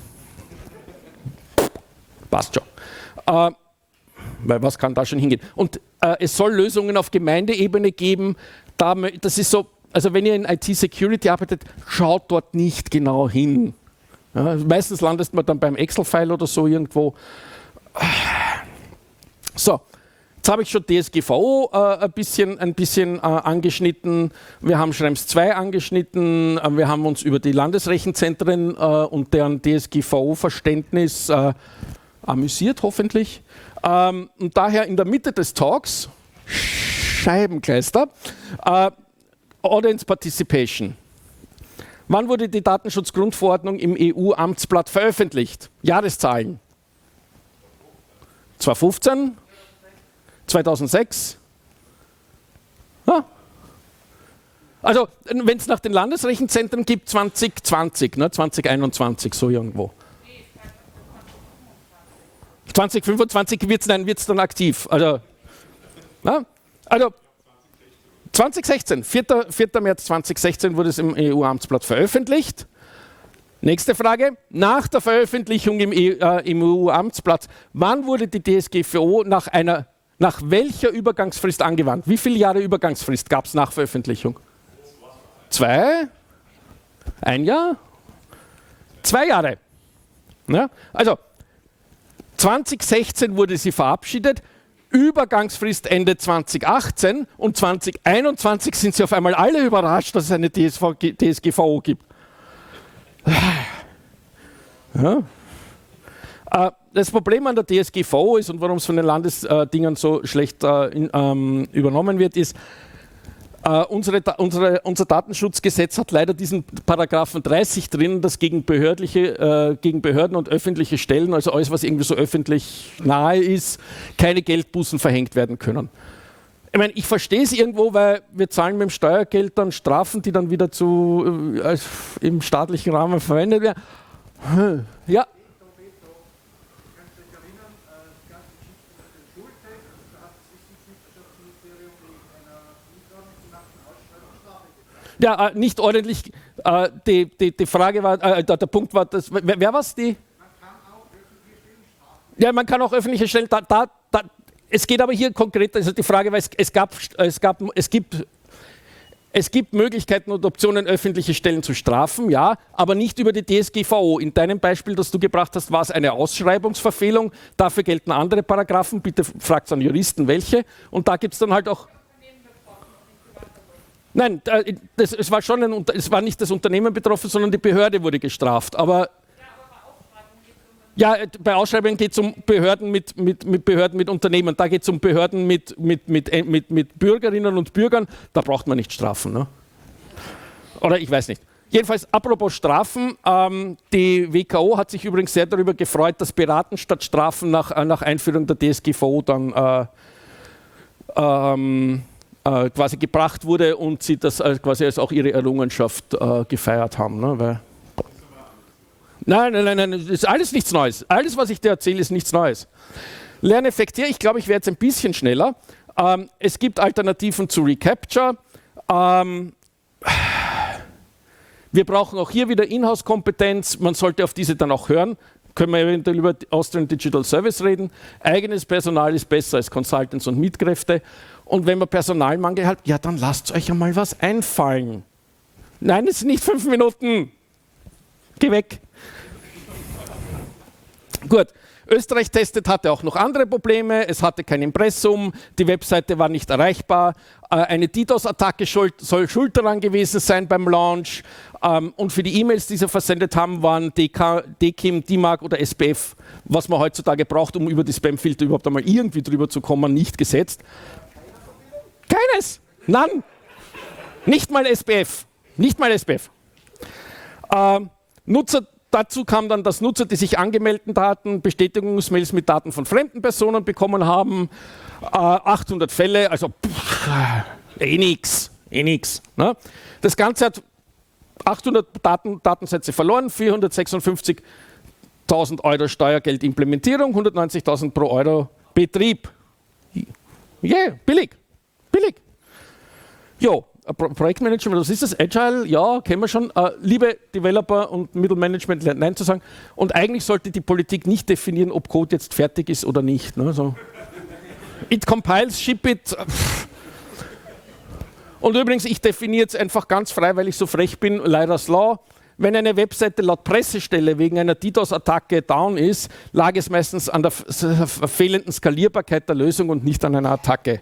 [SPEAKER 1] Passt schon. Äh, weil was kann da schon hingehen? Und äh, es soll Lösungen auf Gemeindeebene geben. Da, das ist so, also wenn ihr in I T-Security arbeitet, schaut dort nicht genau hin. Ja, meistens landet man dann beim Excel-File oder so irgendwo. So. Jetzt habe ich schon D S G V O äh, ein bisschen, ein bisschen äh, angeschnitten, wir haben Schrems zwei angeschnitten, äh, wir haben uns über die Landesrechenzentren äh, und deren D S G V O-Verständnis äh, amüsiert, hoffentlich. Ähm, und daher in der Mitte des Talks, Scheibenkleister, äh, Audience Participation. Wann wurde die Datenschutzgrundverordnung im E U-Amtsblatt veröffentlicht? Jahreszahlen. zweitausendfünfzehn? zweitausendsechs? Ja. Also, wenn es nach den Landesrechenzentren gibt, zwanzig zwanzig, ne, zwanzig einundzwanzig, so irgendwo. zwanzig fünfundzwanzig wird es dann, wird's dann aktiv. Also, ja, also zwanzig sechzehn, vierter März zweitausendsechzehn wurde es im E U-Amtsblatt veröffentlicht. Nächste Frage. Nach der Veröffentlichung im, E U-Amtsblatt, wann wurde die D S G V O nach einer Nach welcher Übergangsfrist angewandt? Wie viele Jahre Übergangsfrist gab es nach Veröffentlichung? Zwei? Ein Jahr? Zwei Jahre. Ja? Also zwanzig sechzehn wurde sie verabschiedet, Übergangsfrist Ende zwanzig achtzehn und zwanzig einundzwanzig sind sie auf einmal alle überrascht, dass es eine D S G V O gibt. Ja. Äh, Das Problem an der D S G V O ist und warum es von den Landesdingern so schlecht äh, in, ähm, übernommen wird, ist, äh, unsere, unsere, unser Datenschutzgesetz hat leider diesen Paragraphen dreißig drin, dass gegen, behördliche, äh, gegen Behörden und öffentliche Stellen, also alles, was irgendwie so öffentlich nahe ist, keine Geldbußen verhängt werden können. Ich meine, ich verstehe es irgendwo, weil wir zahlen mit dem Steuergeld dann Strafen, die dann wieder zu, äh, im staatlichen Rahmen verwendet werden. Hm. Ja. Ja, äh, nicht ordentlich. Äh, die, die, die Frage war, äh, der, der Punkt war, das, wer, wer war es? Die? Man kann auch öffentliche Stellen strafen. Ja, man kann auch öffentliche Stellen. Da, da, da, es geht aber hier konkret, also die Frage war, es, es, gab, es, gab, es, gibt, es gibt Möglichkeiten und Optionen, öffentliche Stellen zu strafen, ja, aber nicht über die D S G V O. In deinem Beispiel, das du gebracht hast, war es eine Ausschreibungsverfehlung. Dafür gelten andere Paragraphen. Bitte fragt an Juristen, welche. Und da gibt es dann halt auch. Nein, das, es, war schon ein, es war nicht das Unternehmen betroffen, sondern die Behörde wurde gestraft. Aber ja, bei Ausschreibungen geht es um Behörden mit, mit, mit Behörden mit Unternehmen. Da geht es um Behörden mit, mit, mit, mit, mit Bürgerinnen und Bürgern. Da braucht man nicht Strafen. Ne? Oder ich weiß nicht. Jedenfalls, apropos Strafen, ähm, die W K O hat sich übrigens sehr darüber gefreut, dass Beraten statt Strafen nach, äh, nach Einführung der D S G V O dann äh, ähm, äh, quasi gebracht wurde und sie das äh, quasi als auch ihre Errungenschaft äh, gefeiert haben. Ne? Weil nein, nein, nein, nein, das ist alles nichts Neues. Alles, was ich dir erzähle, ist nichts Neues. Lerneffekt hier, ich glaube, ich werde jetzt ein bisschen schneller. Ähm, es gibt Alternativen zu Recapture. Ähm, wir brauchen auch hier wieder Inhouse-Kompetenz. Man sollte auf diese dann auch hören. können wir eventuell über Austrian Digital Service reden. Eigenes Personal ist besser als Consultants und Mietkräfte. Und wenn man Personalmangel hat, ja, dann lasst euch einmal was einfallen. Nein, es sind nicht fünf Minuten. Geh weg. Gut. Österreich testet hatte auch noch andere Probleme. Es hatte kein Impressum, die Webseite war nicht erreichbar. Äh, eine DDoS-Attacke soll schuld daran gewesen sein beim Launch. Ähm, und für die E-Mails, die sie versendet haben, waren D K, D K I M, D M A R C oder S P F, was man heutzutage braucht, um über die Spamfilter überhaupt einmal irgendwie drüber zu kommen, nicht gesetzt. Keines! None! Nicht mal S P F. Nicht mal S P F. Ähm, Nutzer Dazu kam dann, dass Nutzer, die sich angemeldet hatten, Bestätigungsmails mit Daten von fremden Personen bekommen haben. Äh, achthundert Fälle, also pff, eh nix, eh nix. Ne? Das Ganze hat achthundert Daten, Datensätze verloren, vierhundertsechsundfünfzigtausend Euro Steuergeldimplementierung, hundertneunzigtausend pro Euro Betrieb. Yeah, billig, billig. Jo. Pro Projektmanagement, was ist das? Agile? Ja, kennen wir schon. Äh, liebe Developer und Mittelmanagement, lernt Nein zu sagen. Und eigentlich sollte die Politik nicht definieren, ob Code jetzt fertig ist oder nicht. Ne? So. It compiles, ship it. Und übrigens, ich definiere jetzt einfach ganz frei, weil ich so frech bin, Lyra's Law. Wenn eine Webseite laut Pressestelle wegen einer DDoS-Attacke down ist, lag es meistens an der fehlenden Skalierbarkeit der Lösung und nicht an einer Attacke.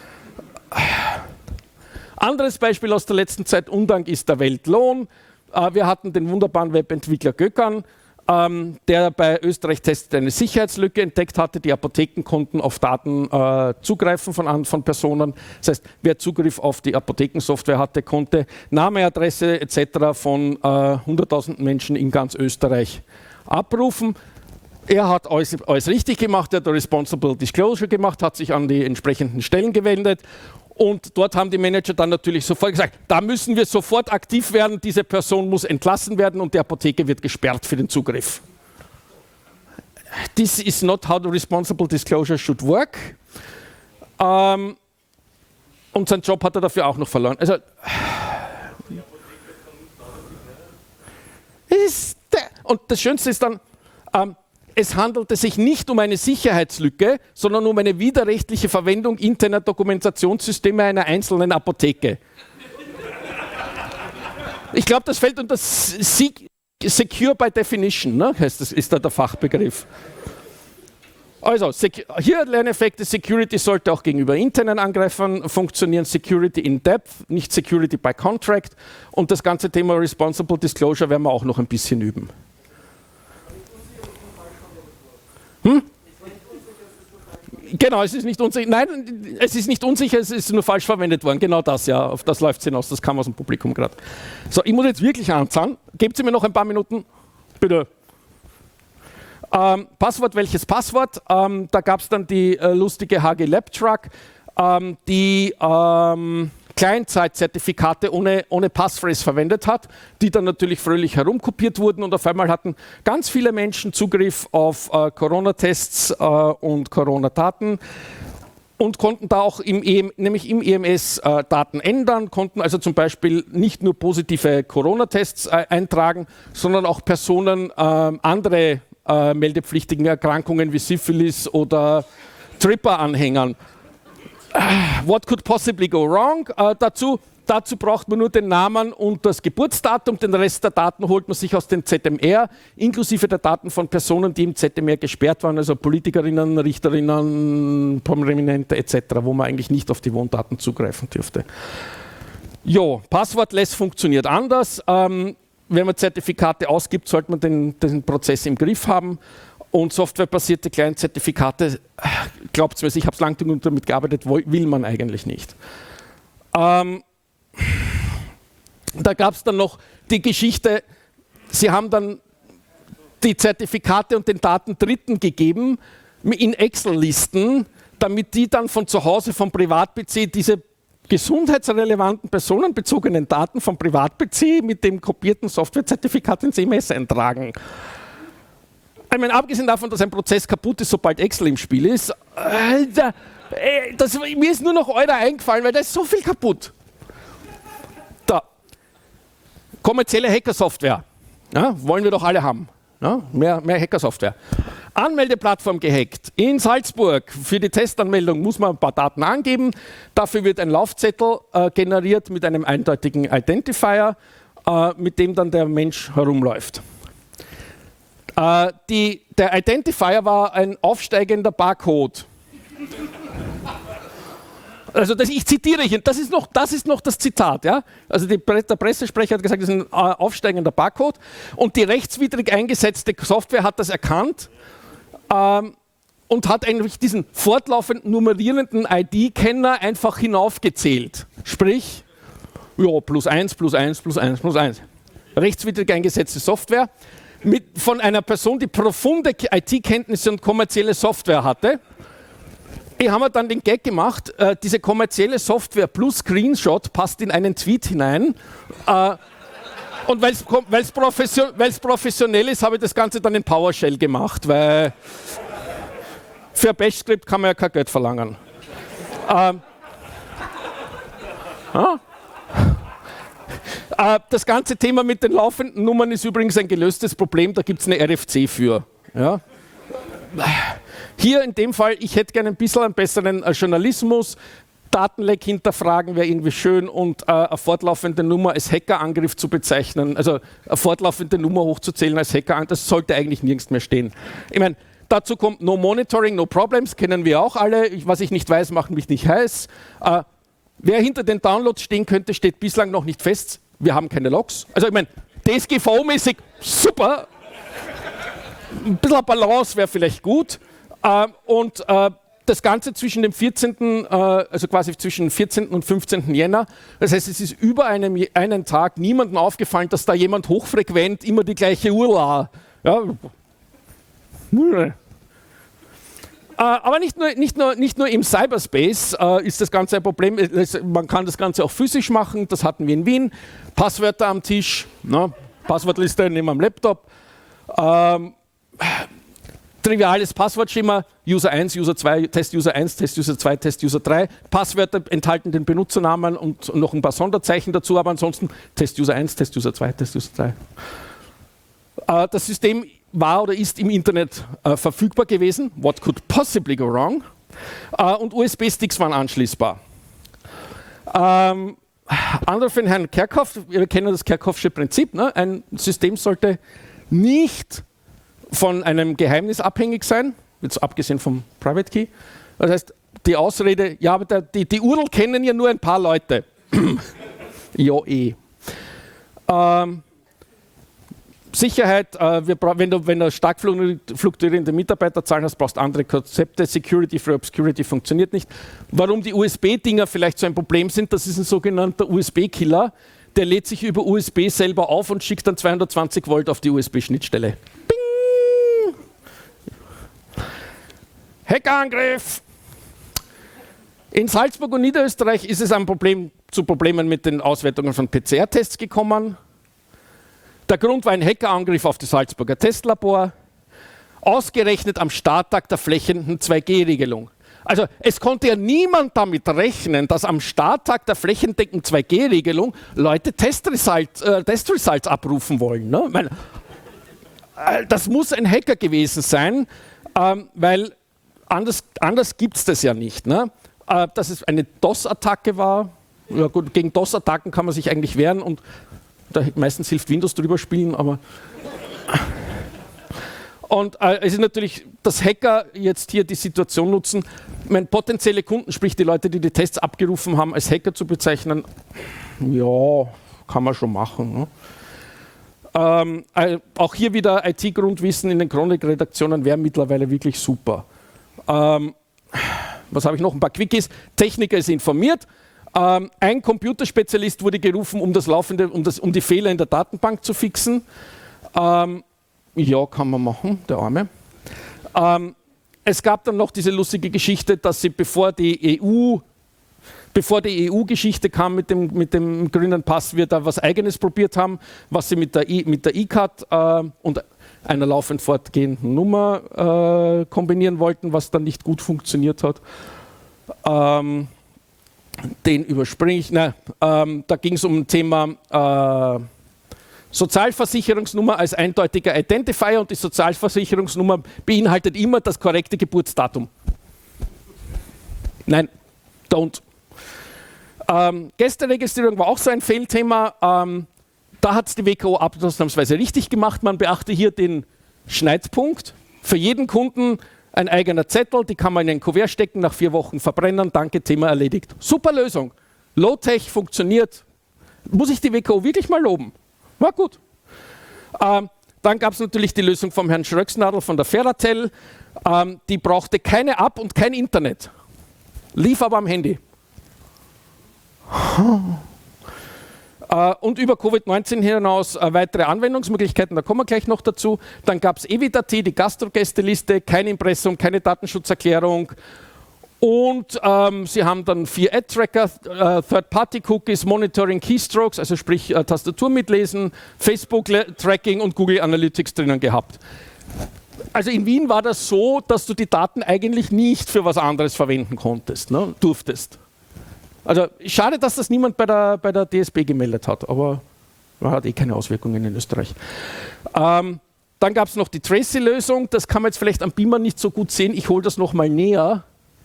[SPEAKER 1] Anderes Beispiel aus der letzten Zeit, Undank ist der Weltlohn. Äh, wir hatten den wunderbaren Webentwickler Gökhan, ähm, der bei Österreich Testet eine Sicherheitslücke entdeckt hatte. Die Apotheken konnten auf Daten äh, zugreifen von, von Personen. Das heißt, wer Zugriff auf die Apothekensoftware hatte, konnte Name, Adresse et cetera von äh, hunderttausend Menschen in ganz Österreich abrufen. Er hat alles, alles richtig gemacht, er hat Responsible Disclosure gemacht, hat sich an die entsprechenden Stellen gewendet. Und dort haben die Manager dann natürlich sofort gesagt, da müssen wir sofort aktiv werden, diese Person muss entlassen werden und die Apotheke wird gesperrt für den Zugriff. This is not how the responsible disclosure should work. Ähm, und seinen Job hat er dafür auch noch verloren. Also, ist der, und das Schönste ist dann, ähm, es handelte sich nicht um eine Sicherheitslücke, sondern um eine widerrechtliche Verwendung interner Dokumentationssysteme einer einzelnen Apotheke. Ich glaube, das fällt unter Secure by Definition, ne? Heißt das, ist da der Fachbegriff. Also, hier Lerneffekte, Security sollte auch gegenüber internen Angreifern funktionieren, Security in Depth, nicht Security by Contract. Und das ganze Thema Responsible Disclosure werden wir auch noch ein bisschen üben. Hm? Genau, es ist nicht unsicher. Nein, es ist nicht unsicher, es ist nur falsch verwendet worden. Genau das, ja, auf das läuft es hinaus. Das kam aus dem Publikum gerade. So, ich muss jetzt wirklich anzahlen. Gebt Sie mir noch ein paar Minuten? Bitte. Ähm, Passwort, welches Passwort? Ähm, da gab es dann die äh, lustige H G Lab Truck, ähm, die ähm, Client-Side-Zertifikate ohne, ohne Passphrase verwendet hat, die dann natürlich fröhlich herumkopiert wurden und auf einmal hatten ganz viele Menschen Zugriff auf äh, Corona-Tests äh, und Corona-Daten und konnten da auch im, E M, nämlich im E M S äh, Daten ändern, konnten also zum Beispiel nicht nur positive Corona-Tests äh, eintragen, sondern auch Personen äh, andere äh, meldepflichtigen Erkrankungen wie Syphilis oder Tripper-Anhängern. What could possibly go wrong? Äh, dazu, dazu braucht man nur den Namen und das Geburtsdatum. Den Rest der Daten holt man sich aus dem Z M R, inklusive der Daten von Personen, die im Z M R gesperrt waren, also Politikerinnen, Richterinnen, Prominente et cetera, wo man eigentlich nicht auf die Wohndaten zugreifen dürfte. Jo, Passwortless funktioniert anders. Ähm, wenn man Zertifikate ausgibt, sollte man den, den Prozess im Griff haben. Und softwarebasierte Client-Zertifikate, glaubt es mir, ich habe es lang genug damit gearbeitet, will man eigentlich nicht. Ähm, da gab es dann noch die Geschichte, sie haben dann die Zertifikate und den Daten Dritten gegeben in Excel-Listen, damit die dann von zu Hause vom Privat-P C diese gesundheitsrelevanten personenbezogenen Daten vom Privat-P C mit dem kopierten Softwarezertifikat ins E M S eintragen. Ich meine, abgesehen davon, dass ein Prozess kaputt ist, sobald Excel im Spiel ist, Alter, ey, das, mir ist nur noch Euler eingefallen, weil da ist so viel kaputt. Da. Kommerzielle Hacker-Software, ja, wollen wir doch alle haben. Ja, mehr, mehr Hackersoftware. Anmeldeplattform gehackt. In Salzburg. Für die Testanmeldung muss man ein paar Daten angeben. Dafür wird ein Laufzettel äh, generiert mit einem eindeutigen Identifier, äh, mit dem dann der Mensch herumläuft. Äh, die, der Identifier war ein aufsteigender Barcode. Also das, ich zitiere hier, das ist noch das, ist noch das Zitat. Ja? Also die, der Pressesprecher hat gesagt, das ist ein äh, aufsteigender Barcode und die rechtswidrig eingesetzte Software hat das erkannt ähm, und hat eigentlich diesen fortlaufend nummerierenden I D-Kenner einfach hinaufgezählt. Sprich, ja, plus eins, plus eins, plus eins, plus eins. Rechtswidrig eingesetzte Software mit, von einer Person, die profunde I T-Kenntnisse und kommerzielle Software hatte. Ich habe dann den Gag gemacht, äh, diese kommerzielle Software plus Screenshot passt in einen Tweet hinein. Äh, und weil es profession, professionell ist, habe ich das Ganze dann in PowerShell gemacht, weil für ein Bash-Skript kann man ja kein Geld verlangen. Ähm, ah? äh, das ganze Thema mit den laufenden Nummern ist übrigens ein gelöstes Problem, da gibt es eine R F C für. Ja? Hier in dem Fall, ich hätte gerne ein bisschen einen besseren äh, Journalismus. Datenleck hinterfragen wäre irgendwie schön und äh, eine fortlaufende Nummer als Hackerangriff zu bezeichnen, also eine fortlaufende Nummer hochzuzählen als Hackerangriff, das sollte eigentlich nirgends mehr stehen. Ich meine, dazu kommt No Monitoring, No Problems, kennen wir auch alle. Ich, was ich nicht weiß, macht mich nicht heiß. Äh, wer hinter den Downloads stehen könnte, steht bislang noch nicht fest. Wir haben keine Logs. Also ich meine, D S G V-mäßig super. Ein bisschen Balance wäre vielleicht gut. Uh, und uh, das Ganze zwischen dem vierzehnten, uh, also quasi zwischen vierzehnten und fünfzehnten Jänner. Das heißt, es ist über einem, einen Tag niemandem aufgefallen, dass da jemand hochfrequent immer die gleiche U R L hat. Ja. Uh, aber nicht nur, nicht, nur, nicht nur im Cyberspace uh, ist das Ganze ein Problem. Es, man kann das Ganze auch physisch machen. Das hatten wir in Wien. Passwörter am Tisch, ne? Passwortliste neben am Laptop. Uh, Triviales Passwortschema, User eins, User zwei, Test-User eins, Test-User zwei, Test-User drei. Passwörter enthalten den Benutzernamen und noch ein paar Sonderzeichen dazu, aber ansonsten Test-User eins, Test-User zwei, Test-User drei. Äh, das System war oder ist im Internet äh, verfügbar gewesen. What could possibly go wrong? Äh, und U S B-Sticks waren anschließbar. Ähm, Andere von Herrn Kerckhoff, wir kennen das Kerckhoffsche Prinzip, ne? Ein System sollte nicht von einem Geheimnis abhängig sein, jetzt abgesehen vom Private Key. Das heißt, die Ausrede, ja, aber der, die, die U R L kennen ja nur ein paar Leute. ja, eh. Ähm, Sicherheit, äh, wir wenn, du, wenn du stark fluktuierende Mitarbeiterzahlen hast, brauchst du andere Konzepte. Security for Obscurity funktioniert nicht. Warum die U S B-Dinger vielleicht so ein Problem sind, das ist ein sogenannter U S B-Killer. Der lädt sich über U S B selber auf und schickt dann zweihundertzwanzig Volt auf die U S B-Schnittstelle. Hackerangriff! In Salzburg und Niederösterreich ist es ein Problem, zu Problemen mit den Auswertungen von P C R-Tests gekommen. Der Grund war ein Hackerangriff auf das Salzburger Testlabor, ausgerechnet am Starttag der flächendeckenden zwei G Regelung. Also es konnte ja niemand damit rechnen, dass am Starttag der flächendeckenden zwei G Regelung Leute Testresults, äh, Testresults abrufen wollen. Ne? Ich meine, äh, das muss ein Hacker gewesen sein, ähm, weil Anders, anders gibt es das ja nicht. Ne? Äh, dass es eine DOS-Attacke war, ja gut, gegen DOS-Attacken kann man sich eigentlich wehren und da meistens hilft Windows drüber spielen, aber und äh, es ist natürlich, dass Hacker jetzt hier die Situation nutzen, mein potenzielle Kunden, sprich die Leute, die die Tests abgerufen haben, als Hacker zu bezeichnen, ja, kann man schon machen. Ne? Ähm, äh, auch hier wieder I T-Grundwissen in den Chronik-Redaktionen wäre mittlerweile wirklich super. Ähm, was habe ich noch? Ein paar Quickies. Techniker ist informiert. Ähm, ein Computerspezialist wurde gerufen, um, das laufende, um, das, um die Fehler in der Datenbank zu fixen. Ähm, ja, kann man machen, der Arme. Ähm, es gab dann noch diese lustige Geschichte, dass sie, bevor die E U, bevor die E U-Geschichte kam mit dem, mit dem grünen Pass, wir da was Eigenes probiert haben, was sie mit der I, mit der E-Card äh, und einer laufend fortgehenden Nummer äh, kombinieren wollten, was dann nicht gut funktioniert hat. Ähm, den überspringe ich. Nein, ähm, da ging es um ein Thema äh, Sozialversicherungsnummer als eindeutiger Identifier und die Sozialversicherungsnummer beinhaltet immer das korrekte Geburtsdatum. Nein, don't. Ähm, Gästeregistrierung war auch so ein Fehlthema. Ähm, da hat es die W K O ausnahmsweise richtig gemacht. Man beachte hier den Schneidpunkt. Für jeden Kunden ein eigener Zettel, die kann man in ein Kuvert stecken, nach vier Wochen verbrennen, danke, Thema erledigt. Super Lösung. Low-Tech funktioniert. Muss ich die W K O wirklich mal loben. War gut. Ähm, dann gab es natürlich die Lösung vom Herrn Schröcksnadel von der Ferratel. Ähm, die brauchte keine App und kein Internet. Lief aber am Handy. Äh, und über Covid neunzehn hinaus äh, weitere Anwendungsmöglichkeiten, da kommen wir gleich noch dazu. Dann gab es Evidat, die Gastrogästeliste, kein Impressum, keine Datenschutzerklärung. Und ähm, sie haben dann vier Ad-Tracker, äh, Third-Party-Cookies, Monitoring Keystrokes, also sprich äh, Tastatur mitlesen, Facebook-Tracking und Google Analytics drinnen gehabt. Also in Wien war das so, dass du die Daten eigentlich nicht für was anderes verwenden konntest, ne? Durftest. Also schade, dass das niemand bei der, bei der D S B gemeldet hat, aber man hat eh keine Auswirkungen in Österreich. Ähm, dann gab es noch die Tracy-Lösung, das kann man jetzt vielleicht am Beamer nicht so gut sehen, ich hole das nochmal näher.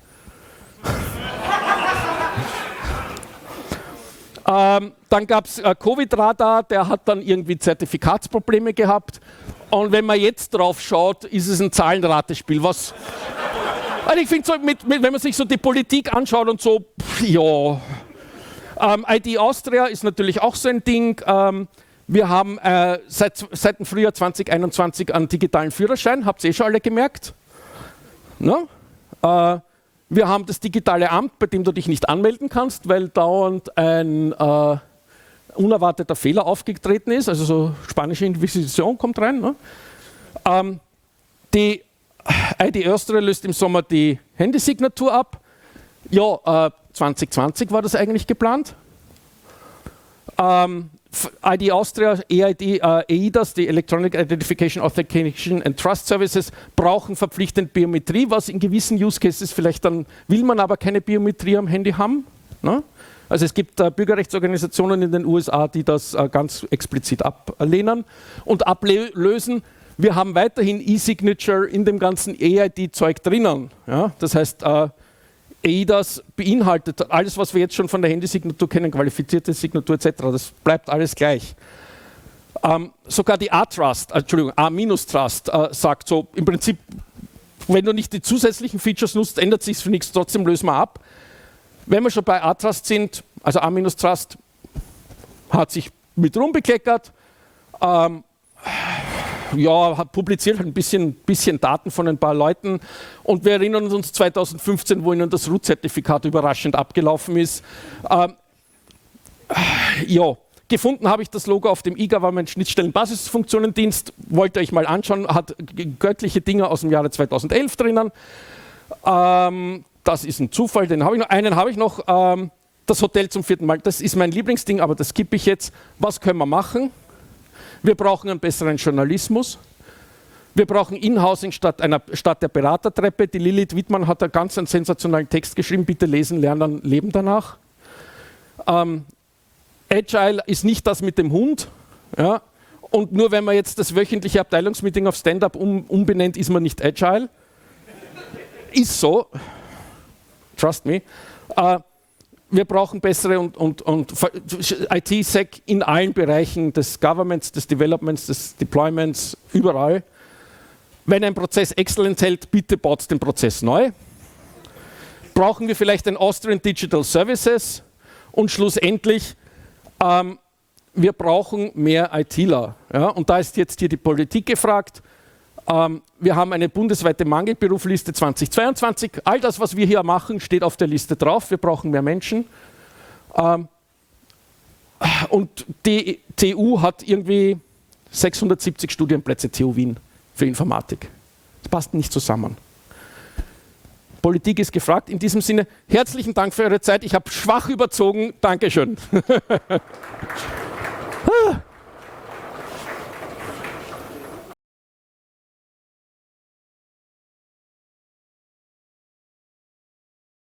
[SPEAKER 1] ähm, dann gab es äh, Covid-Radar, der hat dann irgendwie Zertifikatsprobleme gehabt. Und wenn man jetzt drauf schaut, ist es ein Zahlenratespiel. Was, also ich finde, so mit, mit, wenn man sich so die Politik anschaut und so, pff, ja. Ähm, I D Austria ist natürlich auch so ein Ding. Ähm, wir haben äh, seit, seit dem Frühjahr zwanzig einundzwanzig einen digitalen Führerschein, habt ihr eh schon alle gemerkt. Ne? Äh, Wir haben das digitale Amt, bei dem du dich nicht anmelden kannst, weil dauernd ein äh, unerwarteter Fehler aufgetreten ist, also so spanische Inquisition kommt rein. Ne? Ähm, die I D Austria löst im Sommer die Handysignatur ab. Ja, äh, zwanzig zwanzig war das eigentlich geplant. Ähm, I D Austria, E I D, äh, E I D A S, die Electronic Identification Authentication and Trust Services, brauchen verpflichtend Biometrie, was in gewissen Use Cases vielleicht dann, will man aber keine Biometrie am Handy haben. Ne? Also es gibt äh, Bürgerrechtsorganisationen in den U S A, die das äh, ganz explizit ablehnen und ablösen. Wir haben weiterhin E-Signature in dem ganzen E I D-Zeug drinnen. Ja? Das heißt, äh, E I D A S beinhaltet alles, was wir jetzt schon von der Handysignatur kennen, qualifizierte Signatur et cetera. Das bleibt alles gleich. Ähm, sogar die A-Trust, äh, Entschuldigung, A-Trust äh, sagt so, im Prinzip, wenn du nicht die zusätzlichen Features nutzt, ändert sich für nichts, trotzdem lösen wir ab. Wenn wir schon bei A-Trust sind, also A-Trust hat sich mit rumbekleckert, ähm, ja, hat publiziert ein bisschen, bisschen Daten von ein paar Leuten und wir erinnern uns zwanzig fünfzehn, wo ihnen das Root-Zertifikat überraschend abgelaufen ist. Ähm, ja, gefunden habe ich das Logo auf dem E-Government-Schnittstellen-Basisfunktionendienst, wollt ihr euch mal anschauen, hat göttliche Dinge aus dem Jahre zweitausendelf drinnen. Ähm, das ist ein Zufall, den habe ich noch. Einen habe ich noch, ähm, das Hotel zum vierten Mal, das ist mein Lieblingsding, aber das skippe ich jetzt. Was können wir machen? Wir brauchen einen besseren Journalismus. Wir brauchen Inhousing statt, einer, statt der Beratertreppe. Die Lilith Wittmann hat da ganz einen sensationellen Text geschrieben. Bitte lesen, lernen, leben danach. Ähm, Agile ist nicht das mit dem Hund. Ja? Und nur wenn man jetzt das wöchentliche Abteilungsmeeting auf Stand-up um, umbenennt, ist man nicht Agile. Ist so. Trust me. Äh, Wir brauchen bessere und, und, und I T-Sec in allen Bereichen des Governments, des Developments, des Deployments, überall. Wenn ein Prozess Exzellenz hält, bitte baut den Prozess neu. Brauchen wir vielleicht ein Austrian Digital Services und schlussendlich, ähm, wir brauchen mehr ITler. Ja? Und da ist jetzt hier die Politik gefragt. Ähm, wir haben eine bundesweite Mangelberufliste zwanzig zweiundzwanzig. All das, was wir hier machen, steht auf der Liste drauf. Wir brauchen mehr Menschen. Ähm, und die T U hat irgendwie sechshundertsiebzig Studienplätze, T U Wien, für Informatik. Das passt nicht zusammen. Politik ist gefragt. In diesem Sinne, herzlichen Dank für eure Zeit. Ich habe schwach überzogen. Dankeschön.